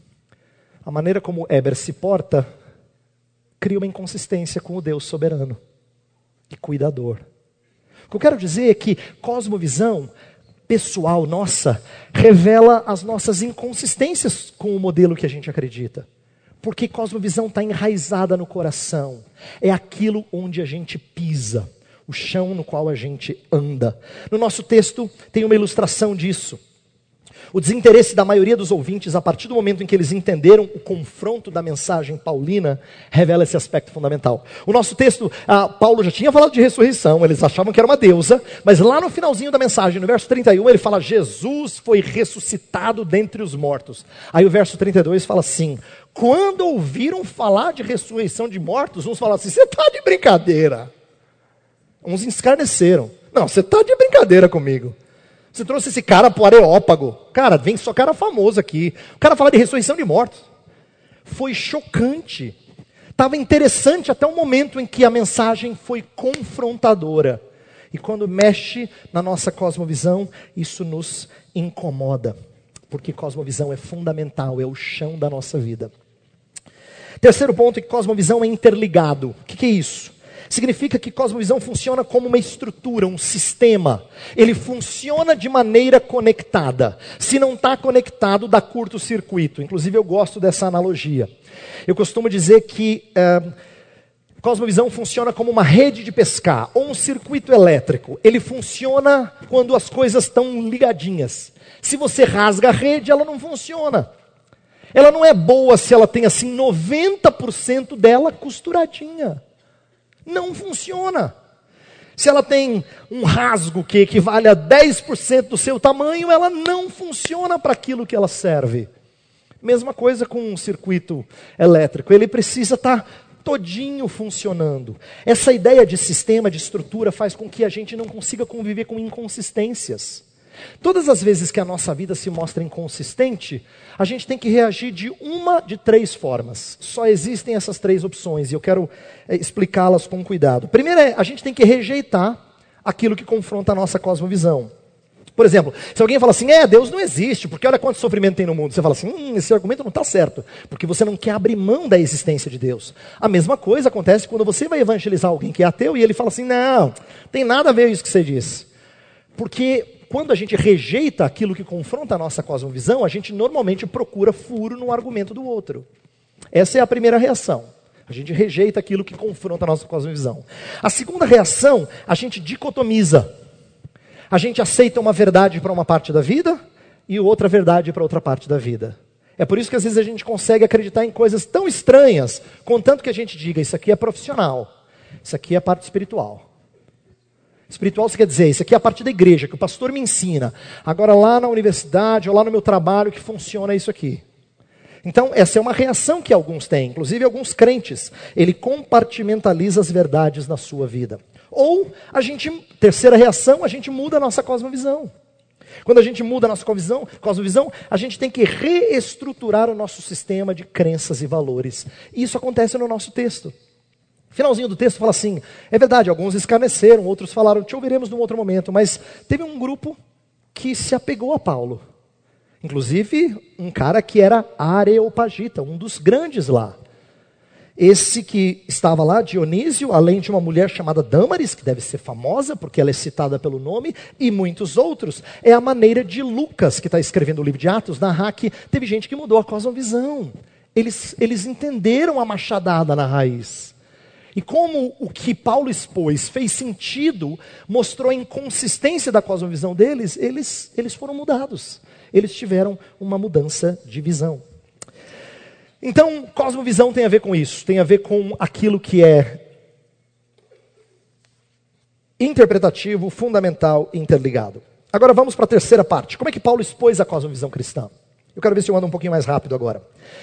a maneira como o Weber se porta cria uma inconsistência com o Deus soberano e cuidador. O que eu quero dizer é que cosmovisão pessoal nossa revela as nossas inconsistências com o modelo que a gente acredita. Porque cosmovisão está enraizada no coração. É aquilo onde a gente pisa, o chão no qual a gente anda. No nosso texto tem uma ilustração disso. O desinteresse da maioria dos ouvintes, a partir do momento em que eles entenderam o confronto da mensagem paulina, revela esse aspecto fundamental. O nosso texto, ah, Paulo já tinha falado de ressurreição, eles achavam que era uma deusa, mas lá no finalzinho da mensagem, no verso trinta e um, ele fala, Jesus foi ressuscitado dentre os mortos. Aí o verso trinta e dois fala assim, quando ouviram falar de ressurreição de mortos, uns falaram assim, você está de brincadeira. Uns escarneceram. Não, você está de brincadeira comigo. Você trouxe esse cara pro Areópago. Cara, vem só cara famoso aqui. O cara fala de ressurreição de mortos. Foi chocante. Estava interessante até o momento em que a mensagem foi confrontadora. E quando mexe na nossa cosmovisão, isso nos incomoda. Porque cosmovisão é fundamental, é o chão da nossa vida. Terceiro ponto é que cosmovisão é interligado. O que, que é isso? Significa que cosmovisão funciona como uma estrutura, um sistema. Ele funciona de maneira conectada. Se não está conectado, dá curto-circuito. Inclusive eu gosto dessa analogia. Eu costumo dizer que uh, cosmovisão funciona como uma rede de pescar, ou um circuito elétrico. Ele funciona quando as coisas estão ligadinhas. Se você rasga a rede, ela não funciona. Ela não é boa se ela tem assim noventa por cento dela costuradinha. Não funciona. Se ela tem um rasgo que equivale a dez por cento do seu tamanho, ela não funciona para aquilo que ela serve. Mesma coisa com um circuito elétrico. Ele precisa estar todinho funcionando. Essa ideia de sistema, de estrutura, faz com que a gente não consiga conviver com inconsistências. Todas as vezes que a nossa vida se mostra inconsistente, a gente tem que reagir de uma de três formas. Só existem essas três opções e eu quero é, explicá-las com cuidado. Primeiro é, a gente tem que rejeitar aquilo que confronta a nossa cosmovisão. Por exemplo, se alguém fala assim, é, Deus não existe, porque olha quanto sofrimento tem no mundo. Você fala assim, hum, esse argumento não está certo, porque você não quer abrir mão da existência de Deus. A mesma coisa acontece quando você vai evangelizar alguém que é ateu e ele fala assim, não, tem nada a ver isso que você diz. Porque quando a gente rejeita aquilo que confronta a nossa cosmovisão, a gente normalmente procura furo no argumento do outro. Essa é a primeira reação. A gente rejeita aquilo que confronta a nossa cosmovisão. A segunda reação, a gente dicotomiza. A gente aceita uma verdade para uma parte da vida e outra verdade para outra parte da vida. É por isso que às vezes a gente consegue acreditar em coisas tão estranhas, contanto que a gente diga, isso aqui é profissional, isso aqui é a parte espiritual. Espiritual isso quer dizer, isso aqui é a parte da igreja, que o pastor me ensina. Agora lá na universidade ou lá no meu trabalho que funciona isso aqui. Então essa é uma reação que alguns têm, inclusive alguns crentes. Ele compartimentaliza as verdades na sua vida. Ou a gente, terceira reação, a gente muda a nossa cosmovisão. Quando a gente muda a nossa cosmovisão, cosmovisão, a gente tem que reestruturar o nosso sistema de crenças e valores. E isso acontece no nosso texto. Finalzinho do texto fala assim, é verdade, alguns escarneceram, outros falaram, te ouviremos num outro momento, mas teve um grupo que se apegou a Paulo. Inclusive, um cara que era Areopagita, um dos grandes lá. Esse que estava lá, Dionísio, além de uma mulher chamada Dâmaris, que deve ser famosa, porque ela é citada pelo nome, e muitos outros, é a maneira de Lucas, que está escrevendo o livro de Atos, narrar que teve gente que mudou a cosmovisão. Eles, eles entenderam a machadada na raiz. E como o que Paulo expôs fez sentido, mostrou a inconsistência da cosmovisão deles, eles, eles foram mudados. Eles tiveram uma mudança de visão. Então, cosmovisão tem a ver com isso, tem a ver com aquilo que é interpretativo, fundamental e interligado. Agora vamos para a terceira parte. Como é que Paulo expôs a cosmovisão cristã? Eu quero ver se eu ando um pouquinho mais rápido agora.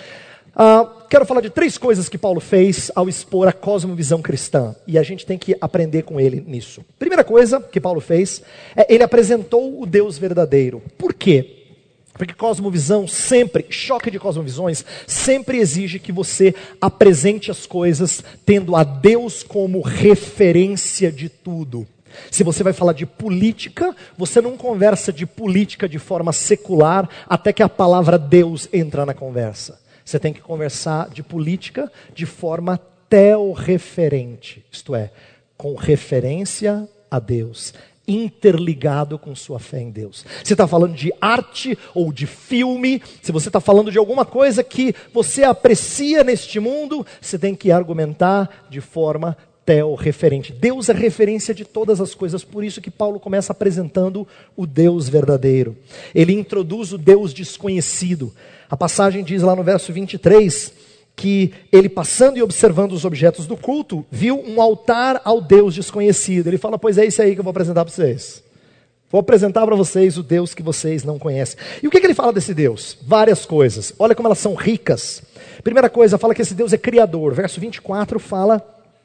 Uh, quero falar de três coisas que Paulo fez ao expor a cosmovisão cristã. E a gente tem que aprender com ele nisso. Primeira coisa que Paulo fez, é ele apresentou o Deus verdadeiro. Por quê? Porque cosmovisão sempre, choque de cosmovisões, sempre exige que você apresente as coisas tendo a Deus como referência de tudo. Se você vai falar de política, você não conversa de política de forma secular até que a palavra Deus entra na conversa. Você tem que conversar de política de forma teorreferente, isto é, com referência a Deus, interligado com sua fé em Deus. Você está falando de arte ou de filme, se você está falando de alguma coisa que você aprecia neste mundo, você tem que argumentar de forma teorreferente. Deus é referência de todas as coisas, por isso que Paulo começa apresentando o Deus verdadeiro. Ele introduz o Deus desconhecido. A passagem diz lá no verso vinte e três, que ele passando e observando os objetos do culto, viu um altar ao Deus desconhecido. Ele fala, pois é isso aí que eu vou apresentar para vocês. Vou apresentar para vocês o Deus que vocês não conhecem. E o que, que ele fala desse Deus? Várias coisas. Olha como elas são ricas. Primeira coisa, fala que esse Deus é criador. Verso vinte e quatro fala,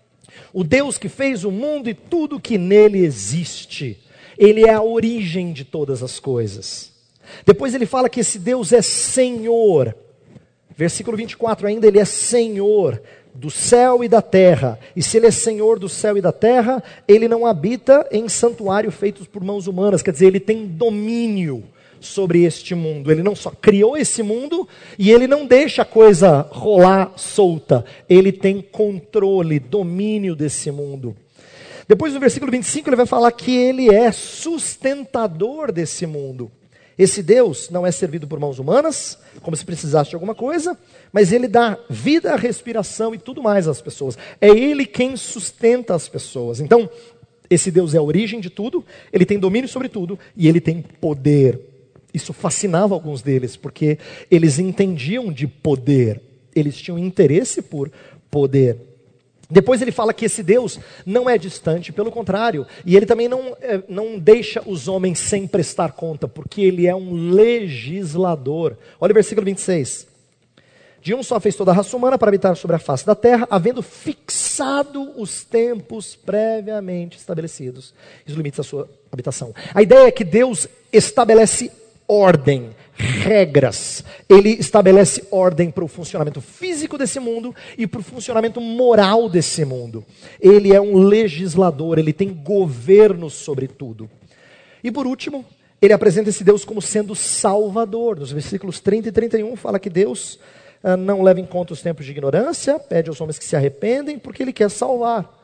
o Deus que fez o mundo e tudo que nele existe. Ele é a origem de todas as coisas. Depois ele fala que esse Deus é Senhor. Versículo vinte e quatro ainda, ele é Senhor do céu e da terra. E se ele é Senhor do céu e da terra, ele não habita em santuário feitos por mãos humanas. Quer dizer, ele tem domínio sobre este mundo. Ele não só criou esse mundo e ele não deixa a coisa rolar solta. Ele tem controle, domínio desse mundo. Depois no versículo vinte e cinco ele vai falar que ele é sustentador desse mundo. Esse Deus não é servido por mãos humanas, como se precisasse de alguma coisa, mas ele dá vida, respiração e tudo mais às pessoas. É ele quem sustenta as pessoas. Então, esse Deus é a origem de tudo, ele tem domínio sobre tudo e ele tem poder. Isso fascinava alguns deles, porque eles entendiam de poder, eles tinham interesse por poder. Depois ele fala que esse Deus não é distante, pelo contrário, e ele também não, é, não deixa os homens sem prestar conta, porque ele é um legislador. Olha o versículo vinte e seis. De um só fez toda a raça humana para habitar sobre a face da terra, havendo fixado os tempos previamente estabelecidos, e os limites da sua habitação. A ideia é que Deus estabelece ordem, regras. Ele estabelece ordem para o funcionamento físico desse mundo e para o funcionamento moral desse mundo. Ele é um legislador, ele tem governo sobre tudo. E por último, ele apresenta esse Deus como sendo salvador. Nos versículos trinta e trinta e um fala que Deus ah, não leva em conta os tempos de ignorância, pede aos homens que se arrependem, porque ele quer salvar. A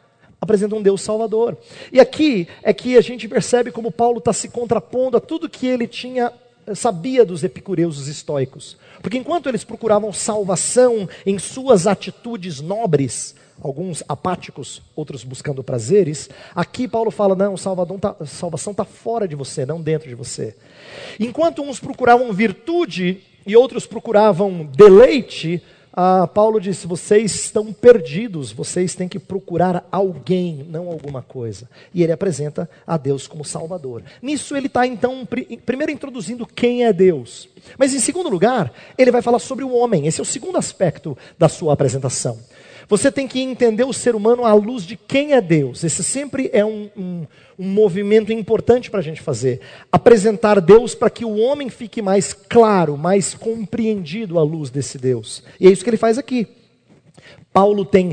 apresenta um Deus salvador. E aqui é que a gente percebe como Paulo está se contrapondo a tudo que ele tinha, sabia dos epicureus, os estoicos. Porque enquanto eles procuravam salvação em suas atitudes nobres, alguns apáticos, outros buscando prazeres, aqui Paulo fala, não, tá, a salvação está fora de você, não dentro de você. Enquanto uns procuravam virtude e outros procuravam deleite, ah, Paulo disse, vocês estão perdidos, vocês têm que procurar alguém, não alguma coisa. E ele apresenta a Deus como Salvador. Nisso ele está então, pr- primeiro introduzindo quem é Deus. Mas em segundo lugar, ele vai falar sobre o homem. Esse é o segundo aspecto da sua apresentação. Você tem que entender o ser humano à luz de quem é Deus. Esse sempre é um, um, um movimento importante para a gente fazer. Apresentar Deus para que o homem fique mais claro, mais compreendido à luz desse Deus. E é isso que ele faz aqui. Paulo tem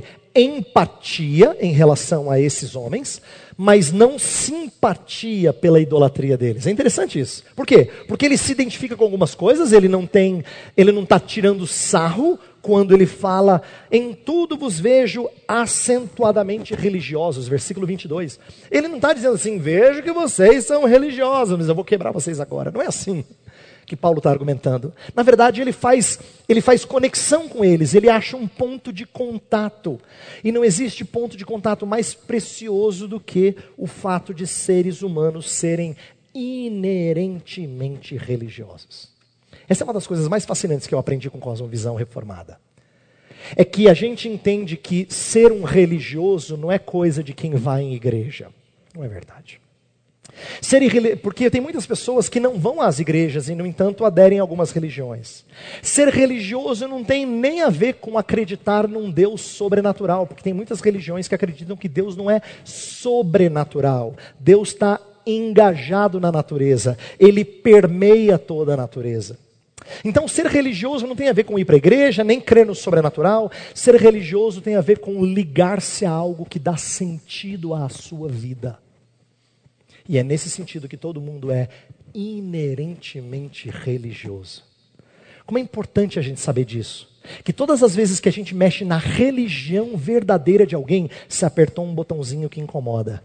empatia em relação a esses homens, mas não simpatia pela idolatria deles. É interessante isso. Por quê? Porque ele se identifica com algumas coisas, ele não tem, ele não está tirando sarro quando ele fala, em tudo vos vejo acentuadamente religiosos, versículo vinte e dois. Ele não está dizendo assim, vejo que vocês são religiosos, mas eu vou quebrar vocês agora. Não é assim que Paulo está argumentando. Na verdade, ele faz, ele faz conexão com eles, ele acha um ponto de contato. E não existe ponto de contato mais precioso do que o fato de seres humanos serem inerentemente religiosos. Essa é uma das coisas mais fascinantes que eu aprendi com Cosmovisão Reformada. É que a gente entende que ser um religioso não é coisa de quem vai em igreja. Não é verdade. Ser irreli... Porque tem muitas pessoas que não vão às igrejas e, no entanto, aderem a algumas religiões. Ser religioso não tem nem a ver com acreditar num Deus sobrenatural, porque tem muitas religiões que acreditam que Deus não é sobrenatural. Deus está engajado na natureza, Ele permeia toda a natureza. Então, ser religioso não tem a ver com ir para a igreja, nem crer no sobrenatural. Ser religioso tem a ver com ligar-se a algo que dá sentido à sua vida. E é nesse sentido que todo mundo é inerentemente religioso. Como é importante a gente saber disso. Que todas as vezes que a gente mexe na religião verdadeira de alguém, se apertou um botãozinho que incomoda.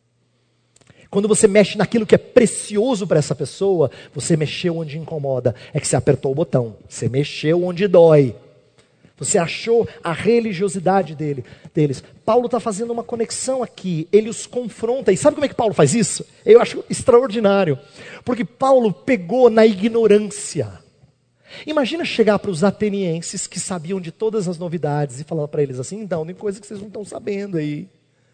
Quando você mexe naquilo que é precioso para essa pessoa, você mexeu onde incomoda. É que você apertou o botão. Você mexeu onde dói. Você achou a religiosidade dele, deles. Paulo está fazendo uma conexão aqui. Ele os confronta. E sabe como é que Paulo faz isso? Eu acho extraordinário. Porque Paulo pegou na ignorância. Imagina chegar para os atenienses que sabiam de todas as novidades e falar para eles assim, então, tem coisa que vocês não estão sabendo aí.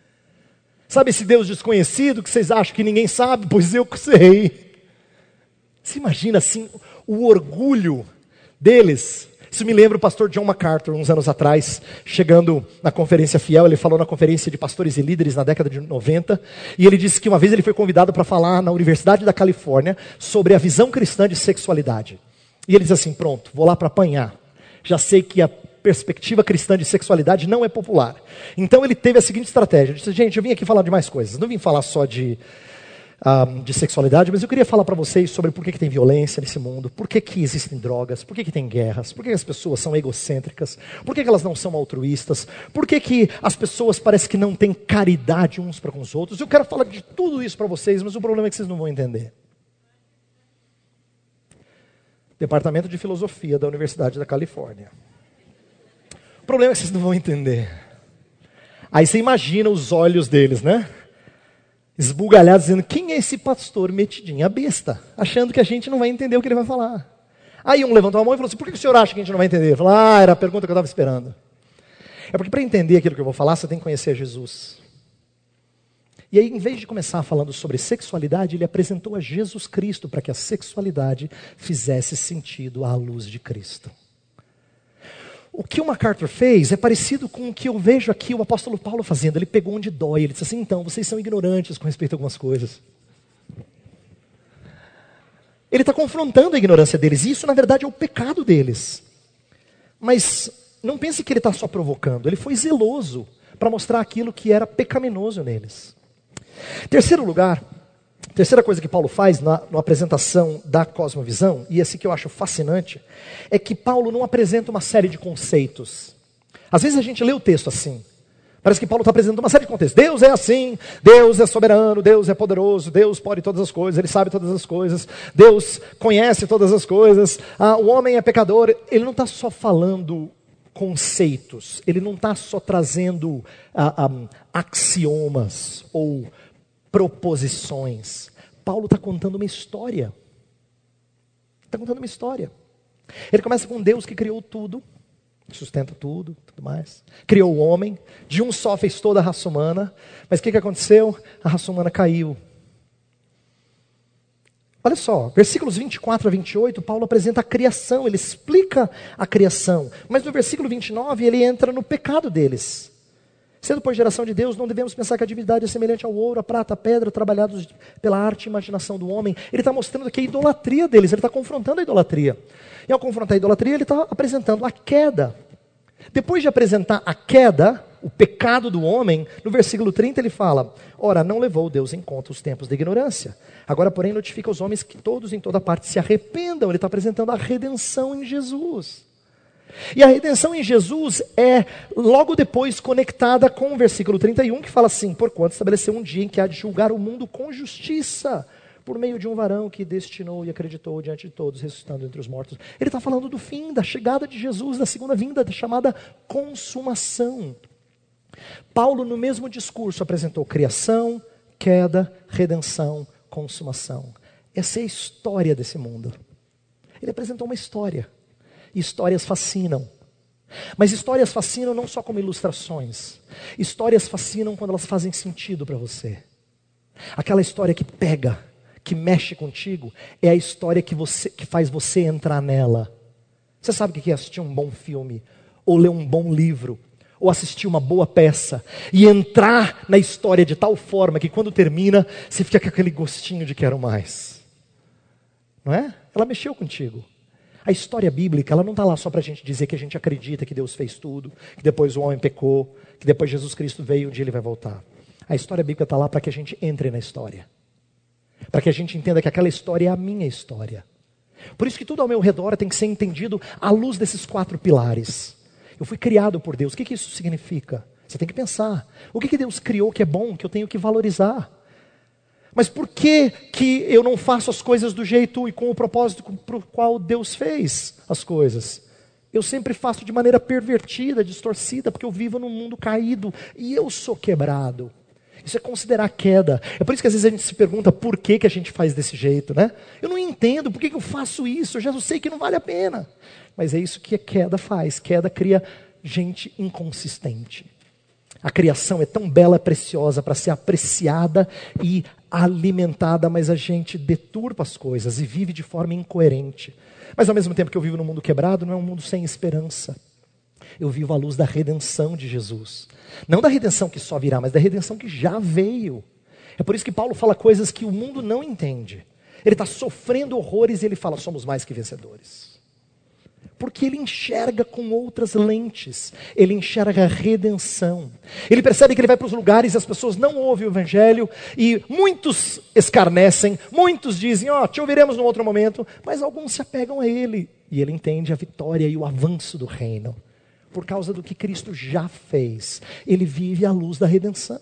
Sabe esse Deus desconhecido que vocês acham que ninguém sabe? Pois eu que sei. Você imagina assim o orgulho deles? Isso me lembra o pastor John MacArthur, uns anos atrás, chegando na Conferência Fiel. Ele falou na Conferência de Pastores e Líderes na década de noventa. E ele disse que uma vez ele foi convidado para falar na Universidade da Califórnia sobre a visão cristã de sexualidade. E ele diz assim, pronto, vou lá para apanhar. Já sei que a perspectiva cristã de sexualidade não é popular. Então ele teve a seguinte estratégia. Ele disse, gente, eu vim aqui falar de mais coisas. Não vim falar só de, um, de sexualidade, mas eu queria falar para vocês sobre por que, que tem violência nesse mundo, por que, que existem drogas, por que, que tem guerras, por que, que as pessoas são egocêntricas, por que, que elas não são altruístas, por que, que as pessoas parecem que não têm caridade uns para com os outros. Eu quero falar de tudo isso para vocês, mas o problema é que vocês não vão entender. Departamento de Filosofia da Universidade da Califórnia. O problema é que vocês não vão entender. Aí você imagina os olhos deles, né? Esbugalhados, dizendo, quem é esse pastor metidinho? A besta, achando que a gente não vai entender o que ele vai falar. Aí um levantou a mão e falou assim, por que o senhor acha que a gente não vai entender? Ele falou, ah, era a pergunta que eu estava esperando. É porque para entender aquilo que eu vou falar, você tem que conhecer Jesus. E aí, em vez de começar falando sobre sexualidade, ele apresentou a Jesus Cristo para que a sexualidade fizesse sentido à luz de Cristo. O que o MacArthur fez é parecido com o que eu vejo aqui o apóstolo Paulo fazendo. Ele pegou onde dói, ele disse assim, então, vocês são ignorantes com respeito a algumas coisas. Ele está confrontando a ignorância deles, e isso na verdade é o pecado deles. Mas não pense que ele está só provocando, ele foi zeloso para mostrar aquilo que era pecaminoso neles. Terceiro lugar, terceira coisa que Paulo faz na, na apresentação da cosmovisão, e esse que eu acho fascinante, é que Paulo não apresenta uma série de conceitos. Às vezes a gente lê o texto assim, Parece que Paulo está apresentando uma série de contextos. Deus é assim, Deus é soberano, Deus é poderoso, Deus pode todas as coisas, Ele sabe todas as coisas, Deus conhece todas as coisas, ah, o homem é pecador. Ele não está só falando conceitos, ele não está só trazendo ah, ah, axiomas ou proposições. Paulo está contando uma história. Está contando uma história. Ele começa com Deus que criou tudo, sustenta tudo, tudo mais. Criou o homem, de um só fez toda a raça humana. Mas o que, que aconteceu? A raça humana caiu. Olha só, versículos vinte e quatro a vinte e oito, Paulo apresenta a criação, ele explica a criação. Mas no versículo vinte e nove, ele entra no pecado deles. Sendo por geração de Deus, não devemos pensar que a divindade é semelhante ao ouro, a prata, a pedra, trabalhados pela arte e imaginação do homem. Ele está mostrando aqui a idolatria deles, ele está confrontando a idolatria. E ao confrontar a idolatria, ele está apresentando a queda. Depois de apresentar a queda, o pecado do homem, no versículo trinta ele fala: ora, não levou Deus em conta os tempos da ignorância. Agora, porém, notifica aos homens que todos em toda parte se arrependam. Ele está apresentando a redenção em Jesus. E a redenção em Jesus é logo depois conectada com o versículo trinta e um, que fala assim: porquanto estabeleceu um dia em que há de julgar o mundo com justiça, por meio de um varão que destinou e acreditou diante de todos, ressuscitando entre os mortos. Ele está falando do fim, da chegada de Jesus, da segunda vinda, da chamada consumação. Paulo, no mesmo discurso, apresentou criação, queda, redenção, consumação. Essa é a história desse mundo. Ele apresentou uma história. E histórias fascinam. Mas histórias fascinam não só como ilustrações. Histórias fascinam quando elas fazem sentido para você. Aquela história que pega, que mexe contigo, é a história que, você, que faz você entrar nela. Você sabe o que é assistir um bom filme, ou ler um bom livro, ou assistir uma boa peça, e entrar na história de tal forma que quando termina, você fica com aquele gostinho de quero mais. Não é? Ela mexeu contigo. A história bíblica, ela não está lá só para a gente dizer que a gente acredita que Deus fez tudo, que depois o homem pecou, que depois Jesus Cristo veio e um dia ele vai voltar. A história bíblica está lá para que a gente entre na história. Para que a gente entenda que aquela história é a minha história. Por isso que tudo ao meu redor tem que ser entendido à luz desses quatro pilares. Eu fui criado por Deus. O que, que isso significa? Você tem que pensar. O que, que Deus criou que é bom, que eu tenho que valorizar? Mas por que, que eu não faço as coisas do jeito e com o propósito para o qual Deus fez as coisas? Eu sempre faço de maneira pervertida, distorcida, porque eu vivo num mundo caído e eu sou quebrado. Isso é considerar queda. É por isso que às vezes a gente se pergunta por que, que a gente faz desse jeito, né? Eu não entendo por que, que eu faço isso, eu já sei que não vale a pena. Mas é isso que a queda faz. Queda cria gente inconsistente. A criação é tão bela e preciosa para ser apreciada e alimentada, mas a gente deturpa as coisas e vive de forma incoerente. Mas ao mesmo tempo que eu vivo num mundo quebrado, não é um mundo sem esperança. Eu vivo à luz da redenção de Jesus. Não da redenção que só virá, mas da redenção que já veio. É por isso que Paulo fala coisas que o mundo não entende. Ele está sofrendo horrores e ele fala: somos mais que vencedores. Porque ele enxerga com outras lentes. Ele enxerga a redenção. Ele percebe que ele vai para os lugares e as pessoas não ouvem o evangelho. E muitos escarnecem. Muitos dizem: ó, oh, te ouviremos num outro momento. Mas alguns se apegam a ele. E ele entende a vitória e o avanço do reino. Por causa do que Cristo já fez. Ele vive à luz da redenção.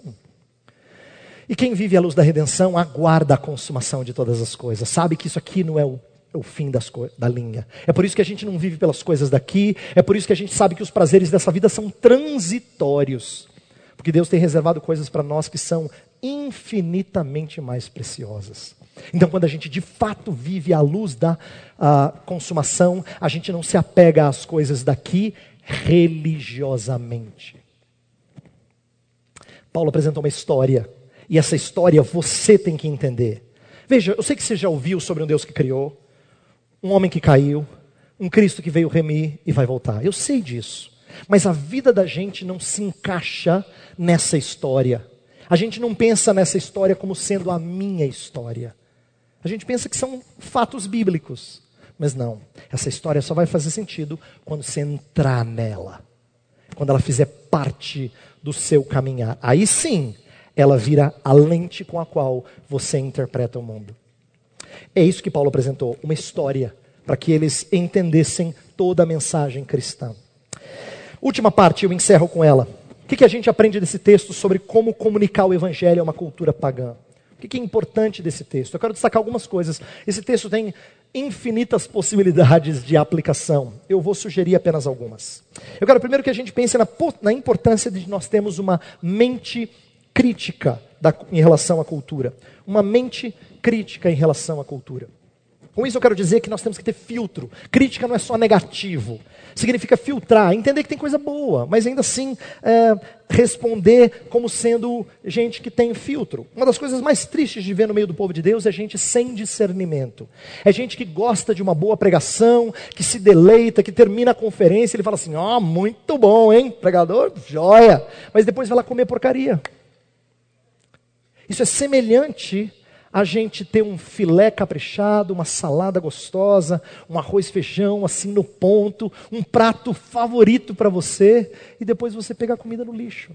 E quem vive à luz da redenção aguarda a consumação de todas as coisas. Sabe que isso aqui não é o o fim das co- da linha. É por isso que a gente não vive pelas coisas daqui. É por isso que a gente sabe que os prazeres dessa vida são transitórios. Porque Deus tem reservado coisas para nós que são infinitamente mais preciosas. Então, quando a gente de fato vive à luz da uh, consumação, a gente não se apega às coisas daqui religiosamente. Paulo apresentou uma história. E essa história você tem que entender. Veja, eu sei que você já ouviu sobre um Deus que criou, um homem que caiu, um Cristo que veio remir e vai voltar. Eu sei disso. Mas a vida da gente não se encaixa nessa história. A gente não pensa nessa história como sendo a minha história. A gente pensa que são fatos bíblicos. Mas não. Essa história só vai fazer sentido quando você entrar nela. Quando ela fizer parte do seu caminhar. Aí sim, ela vira a lente com a qual você interpreta o mundo. É isso que Paulo apresentou, uma história, para que eles entendessem toda a mensagem cristã. Última parte, eu encerro com ela. que, que a gente aprende desse texto sobre como comunicar o evangelho a uma cultura pagã? O que, que é importante desse texto? Eu quero destacar algumas coisas. Esse texto tem infinitas possibilidades de aplicação. Eu vou sugerir apenas algumas. Eu quero primeiro que a gente pense na, na importância de nós termos uma mente crítica da, em relação à cultura. Uma mente crítica em relação à cultura. Com isso eu quero dizer que nós temos que ter filtro. Crítica não é só negativo. Significa filtrar, entender que tem coisa boa, mas ainda assim é, responder como sendo gente que tem filtro. Uma das coisas mais tristes de ver no meio do povo de Deus é gente sem discernimento. É gente que gosta de uma boa pregação, que se deleita, que termina a conferência e ele fala assim, ó, oh, muito bom, hein, pregador, joia. Mas depois vai lá comer porcaria. Isso é semelhante a gente ter um filé caprichado, uma salada gostosa, um arroz e feijão assim no ponto, um prato favorito para você, e depois você pegar a comida no lixo.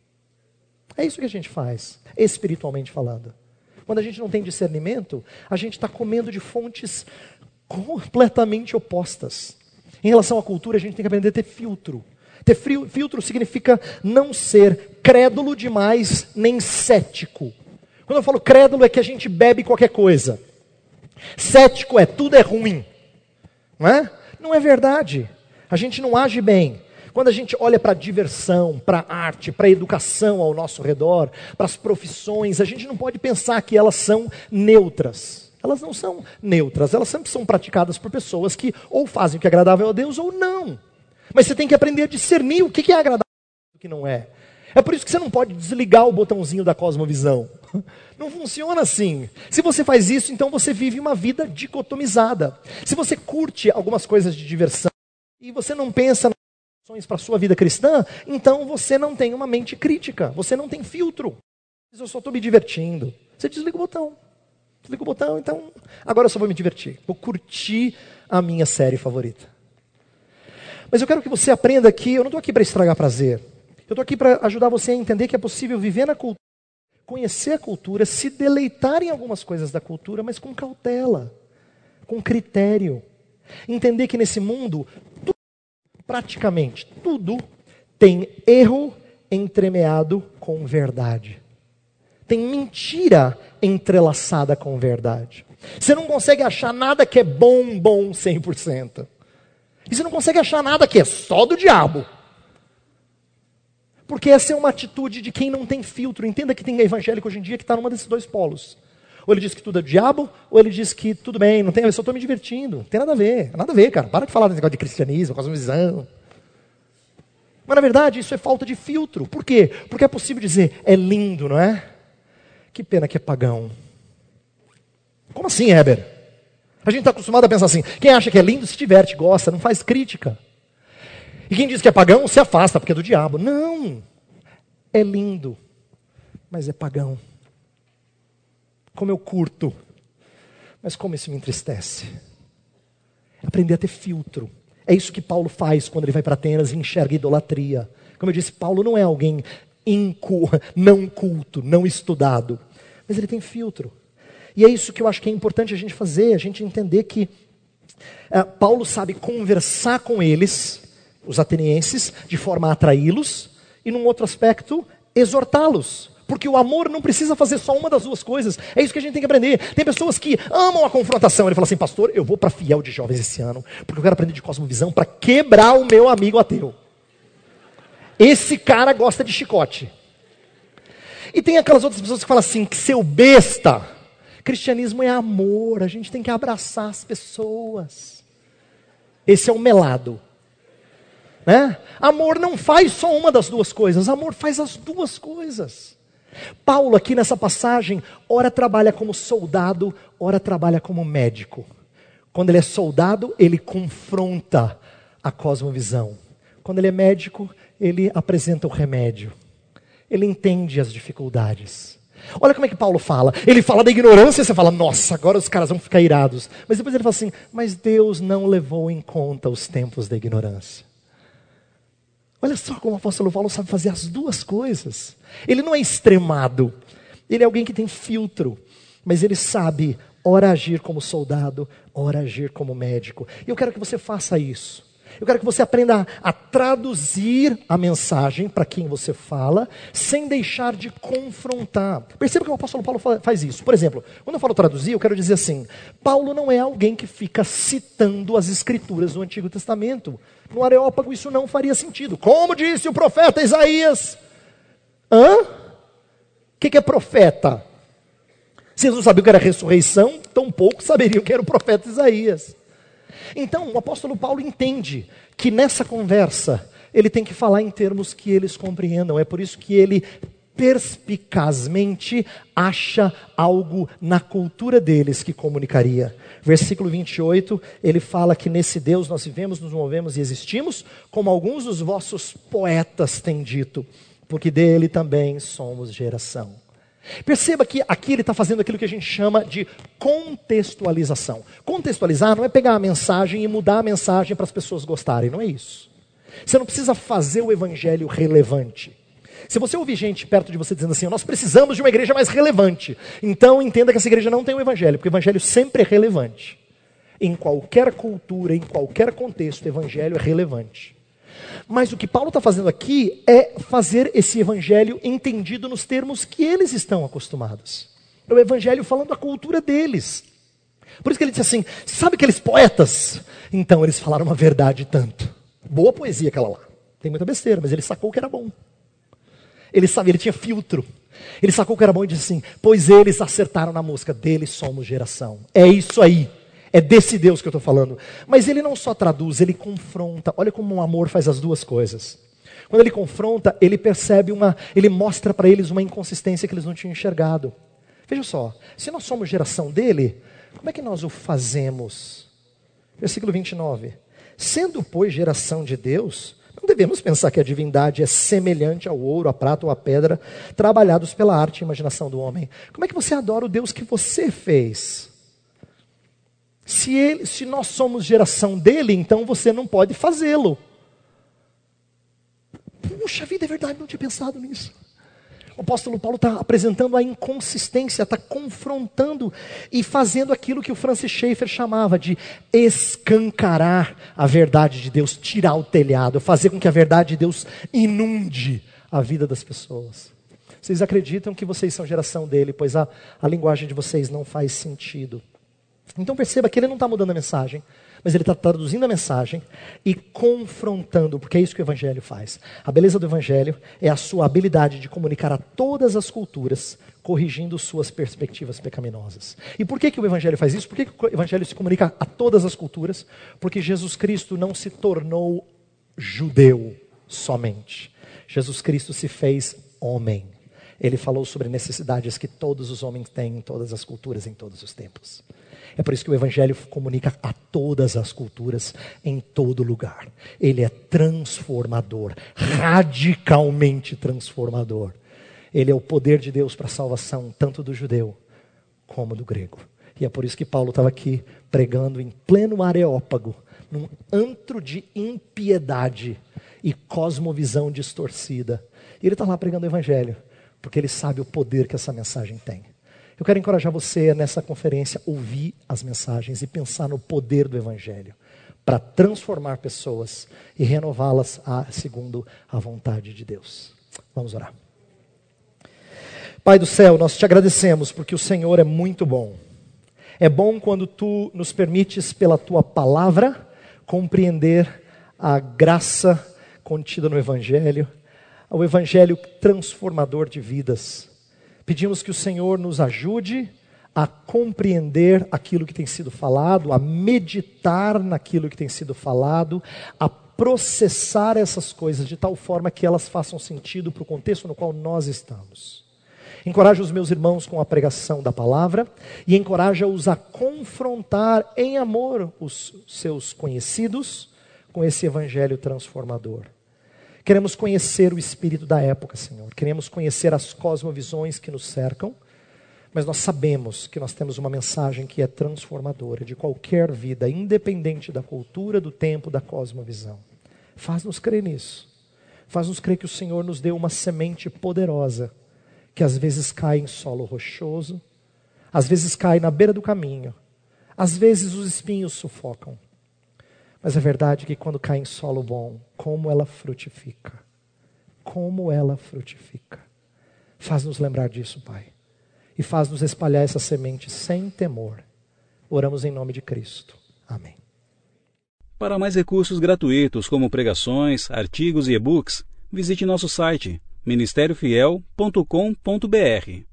É isso que a gente faz, espiritualmente falando. Quando a gente não tem discernimento, a gente está comendo de fontes completamente opostas. Em relação à cultura, a gente tem que aprender a ter filtro. Ter frio, filtro significa não ser crédulo demais, nem cético. Quando eu falo crédulo é que a gente bebe qualquer coisa. Cético é tudo é ruim. Não é? Não é verdade. A gente não age bem. Quando a gente olha para a diversão, para a arte, para a educação ao nosso redor, para as profissões, a gente não pode pensar que elas são neutras. Elas não são neutras. Elas sempre são praticadas por pessoas que ou fazem o que é agradável a Deus ou não. Mas você tem que aprender a discernir o que é agradável e o que não é. É por isso que você não pode desligar o botãozinho da cosmovisão. Não funciona assim. Se você faz isso, então você vive uma vida dicotomizada. Se você curte algumas coisas de diversão e você não pensa nas ações para a sua vida cristã, então você não tem uma mente crítica, você não tem filtro. Eu só estou me divertindo. Você desliga o botão. Desliga o botão, então agora eu só vou me divertir. Vou curtir a minha série favorita. Mas eu quero que você aprenda que eu não estou aqui para estragar prazer. Eu estou aqui para ajudar você a entender que é possível viver na cultura, conhecer a cultura, se deleitar em algumas coisas da cultura, mas com cautela, com critério. Entender que nesse mundo, tudo, praticamente tudo, tem erro entremeado com verdade. Tem mentira entrelaçada com verdade. Você não consegue achar nada que é bom, bom cem por cento. E você não consegue achar nada que é só do diabo. Porque essa é uma atitude de quem não tem filtro. Entenda que tem evangélico hoje em dia que está numa desses dois polos. Ou ele diz que tudo é do diabo, ou ele diz que tudo bem, não tem, eu só estou me divertindo. Não tem nada a ver, nada a ver, cara. Para de falar desse negócio de cristianismo, cosmovisão. Mas na verdade isso é falta de filtro. Por quê? Porque é possível dizer, é lindo, não é? Que pena que é pagão. Como assim, Heber? A gente está acostumado a pensar assim, quem acha que é lindo se diverte, gosta, não faz crítica. E quem diz que é pagão se afasta, porque é do diabo. Não, é lindo, mas é pagão. Como eu curto, mas como isso me entristece. Aprender a ter filtro. É isso que Paulo faz quando ele vai para Atenas e enxerga idolatria. Como eu disse, Paulo não é alguém incu, não culto, não estudado, mas ele tem filtro. E é isso que eu acho que é importante a gente fazer, a gente entender que uh, Paulo sabe conversar com eles, os atenienses, de forma a atraí-los, e num outro aspecto, exortá-los. Porque o amor não precisa fazer só uma das duas coisas. É isso que a gente tem que aprender. Tem pessoas que amam a confrontação. Ele fala assim, pastor, eu vou para Fiel de Jovens esse ano, porque eu quero aprender de cosmovisão para quebrar o meu amigo ateu. Esse cara gosta de chicote. E tem aquelas outras pessoas que falam assim, que seu besta. Cristianismo é amor, a gente tem que abraçar as pessoas. Esse é o melado. Né? Amor não faz só uma das duas coisas, amor faz as duas coisas. Paulo aqui nessa passagem, ora trabalha como soldado, ora trabalha como médico. Quando ele é soldado, ele confronta a cosmovisão. Quando ele é médico, ele apresenta o remédio. Ele entende as dificuldades. Olha como é que Paulo fala. Ele fala da ignorância e você fala, nossa, agora os caras vão ficar irados. Mas depois ele fala assim, mas Deus não levou em conta os tempos da ignorância. Olha só como o apóstolo Paulo sabe fazer as duas coisas. Ele não é extremado. Ele é alguém que tem filtro. Mas ele sabe, ora agir como soldado, ora agir como médico. E eu quero que você faça isso. Eu quero que você aprenda a, a traduzir a mensagem para quem você fala, sem deixar de confrontar. Perceba que o apóstolo Paulo faz isso. Por exemplo, quando eu falo traduzir, eu quero dizer assim, Paulo não é alguém que fica citando as escrituras do Antigo Testamento. No Areópago isso não faria sentido. Como disse o profeta Isaías? Hã? O que, que é profeta? Vocês não sabiam o que era ressurreição, tão pouco saberiam o que era o profeta Isaías. Então, o apóstolo Paulo entende que nessa conversa, ele tem que falar em termos que eles compreendam. É por isso que ele perspicazmente acha algo na cultura deles que comunicaria. Versículo vinte e oito, ele fala que nesse Deus nós vivemos, nos movemos e existimos, como alguns dos vossos poetas têm dito, porque dele também somos geração. Perceba que aqui ele está fazendo aquilo que a gente chama de contextualização. Contextualizar não é pegar a mensagem e mudar a mensagem para as pessoas gostarem, não é isso. Você não precisa fazer o evangelho relevante. Se você ouvir gente perto de você dizendo assim, nós precisamos de uma igreja mais relevante, então entenda que essa igreja não tem o evangelho, porque o evangelho sempre é relevante. Em qualquer cultura, em qualquer contexto, o evangelho é relevante. Mas o que Paulo está fazendo aqui é fazer esse evangelho entendido nos termos que eles estão acostumados. É o evangelho falando da cultura deles. Por isso que ele disse assim, sabe aqueles poetas? Então eles falaram uma verdade tanto. Boa poesia aquela lá. Tem muita besteira, mas ele sacou que era bom. Ele sabia, ele tinha filtro. Ele sacou que era bom e disse assim, pois eles acertaram na música, deles somos geração. É isso aí. É desse Deus que eu estou falando. Mas ele não só traduz, ele confronta. Olha como o amor faz as duas coisas. Quando ele confronta, ele percebe uma... Ele mostra para eles uma inconsistência que eles não tinham enxergado. Veja só, se nós somos geração dele, como é que nós o fazemos? Versículo vinte e nove. Sendo, pois, geração de Deus, não devemos pensar que a divindade é semelhante ao ouro, à prata ou à pedra, trabalhados pela arte e imaginação do homem. Como é que você adora o Deus que você fez? Se, ele, se nós somos geração dele, então você não pode fazê-lo. Puxa vida, é verdade, não tinha pensado nisso. O apóstolo Paulo está apresentando a inconsistência, está confrontando e fazendo aquilo que o Francis Schaeffer chamava de escancarar a verdade de Deus, tirar o telhado, fazer com que a verdade de Deus inunde a vida das pessoas. Vocês acreditam que vocês são geração dele, pois a, a linguagem de vocês não faz sentido. Então perceba que ele não está mudando a mensagem, mas ele está traduzindo a mensagem e confrontando, porque é isso que o evangelho faz. A beleza do evangelho é a sua habilidade de comunicar a todas as culturas, corrigindo suas perspectivas pecaminosas. E por que, que o evangelho faz isso? Por que, que o evangelho se comunica a todas as culturas? Porque Jesus Cristo não se tornou judeu somente. Jesus Cristo se fez homem. Ele falou sobre necessidades que todos os homens têm em todas as culturas, em todos os tempos. É por isso que o evangelho comunica a todas as culturas, em todo lugar. Ele é transformador, radicalmente transformador. Ele é o poder de Deus para a salvação, tanto do judeu como do grego. E é por isso que Paulo estava aqui pregando em pleno Areópago, num antro de impiedade e cosmovisão distorcida. E ele está lá pregando o evangelho, porque ele sabe o poder que essa mensagem tem. Eu quero encorajar você nessa conferência a ouvir as mensagens e pensar no poder do evangelho para transformar pessoas e renová-las a, segundo a vontade de Deus. Vamos orar. Pai do céu, nós te agradecemos porque o Senhor é muito bom. É bom quando tu nos permites pela tua palavra compreender a graça contida no evangelho, o evangelho transformador de vidas. Pedimos que o Senhor nos ajude a compreender aquilo que tem sido falado, a meditar naquilo que tem sido falado, a processar essas coisas de tal forma que elas façam sentido para o contexto no qual nós estamos. Encoraja os meus irmãos com a pregação da palavra e encoraja-os a confrontar em amor os seus conhecidos com esse evangelho transformador. Queremos conhecer o espírito da época, Senhor. Queremos conhecer as cosmovisões que nos cercam, mas nós sabemos que nós temos uma mensagem que é transformadora de qualquer vida, independente da cultura, do tempo, da cosmovisão. Faz-nos crer nisso. Faz-nos crer que o Senhor nos deu uma semente poderosa, que às vezes cai em solo rochoso, às vezes cai na beira do caminho, às vezes os espinhos sufocam. Mas é verdade que quando cai em solo bom, como ela frutifica. Como ela frutifica. Faz-nos lembrar disso, Pai. E faz-nos espalhar essa semente sem temor. Oramos em nome de Cristo. Amém. Para mais recursos gratuitos como pregações, artigos e e-books, visite nosso site ministério fiel ponto com ponto br.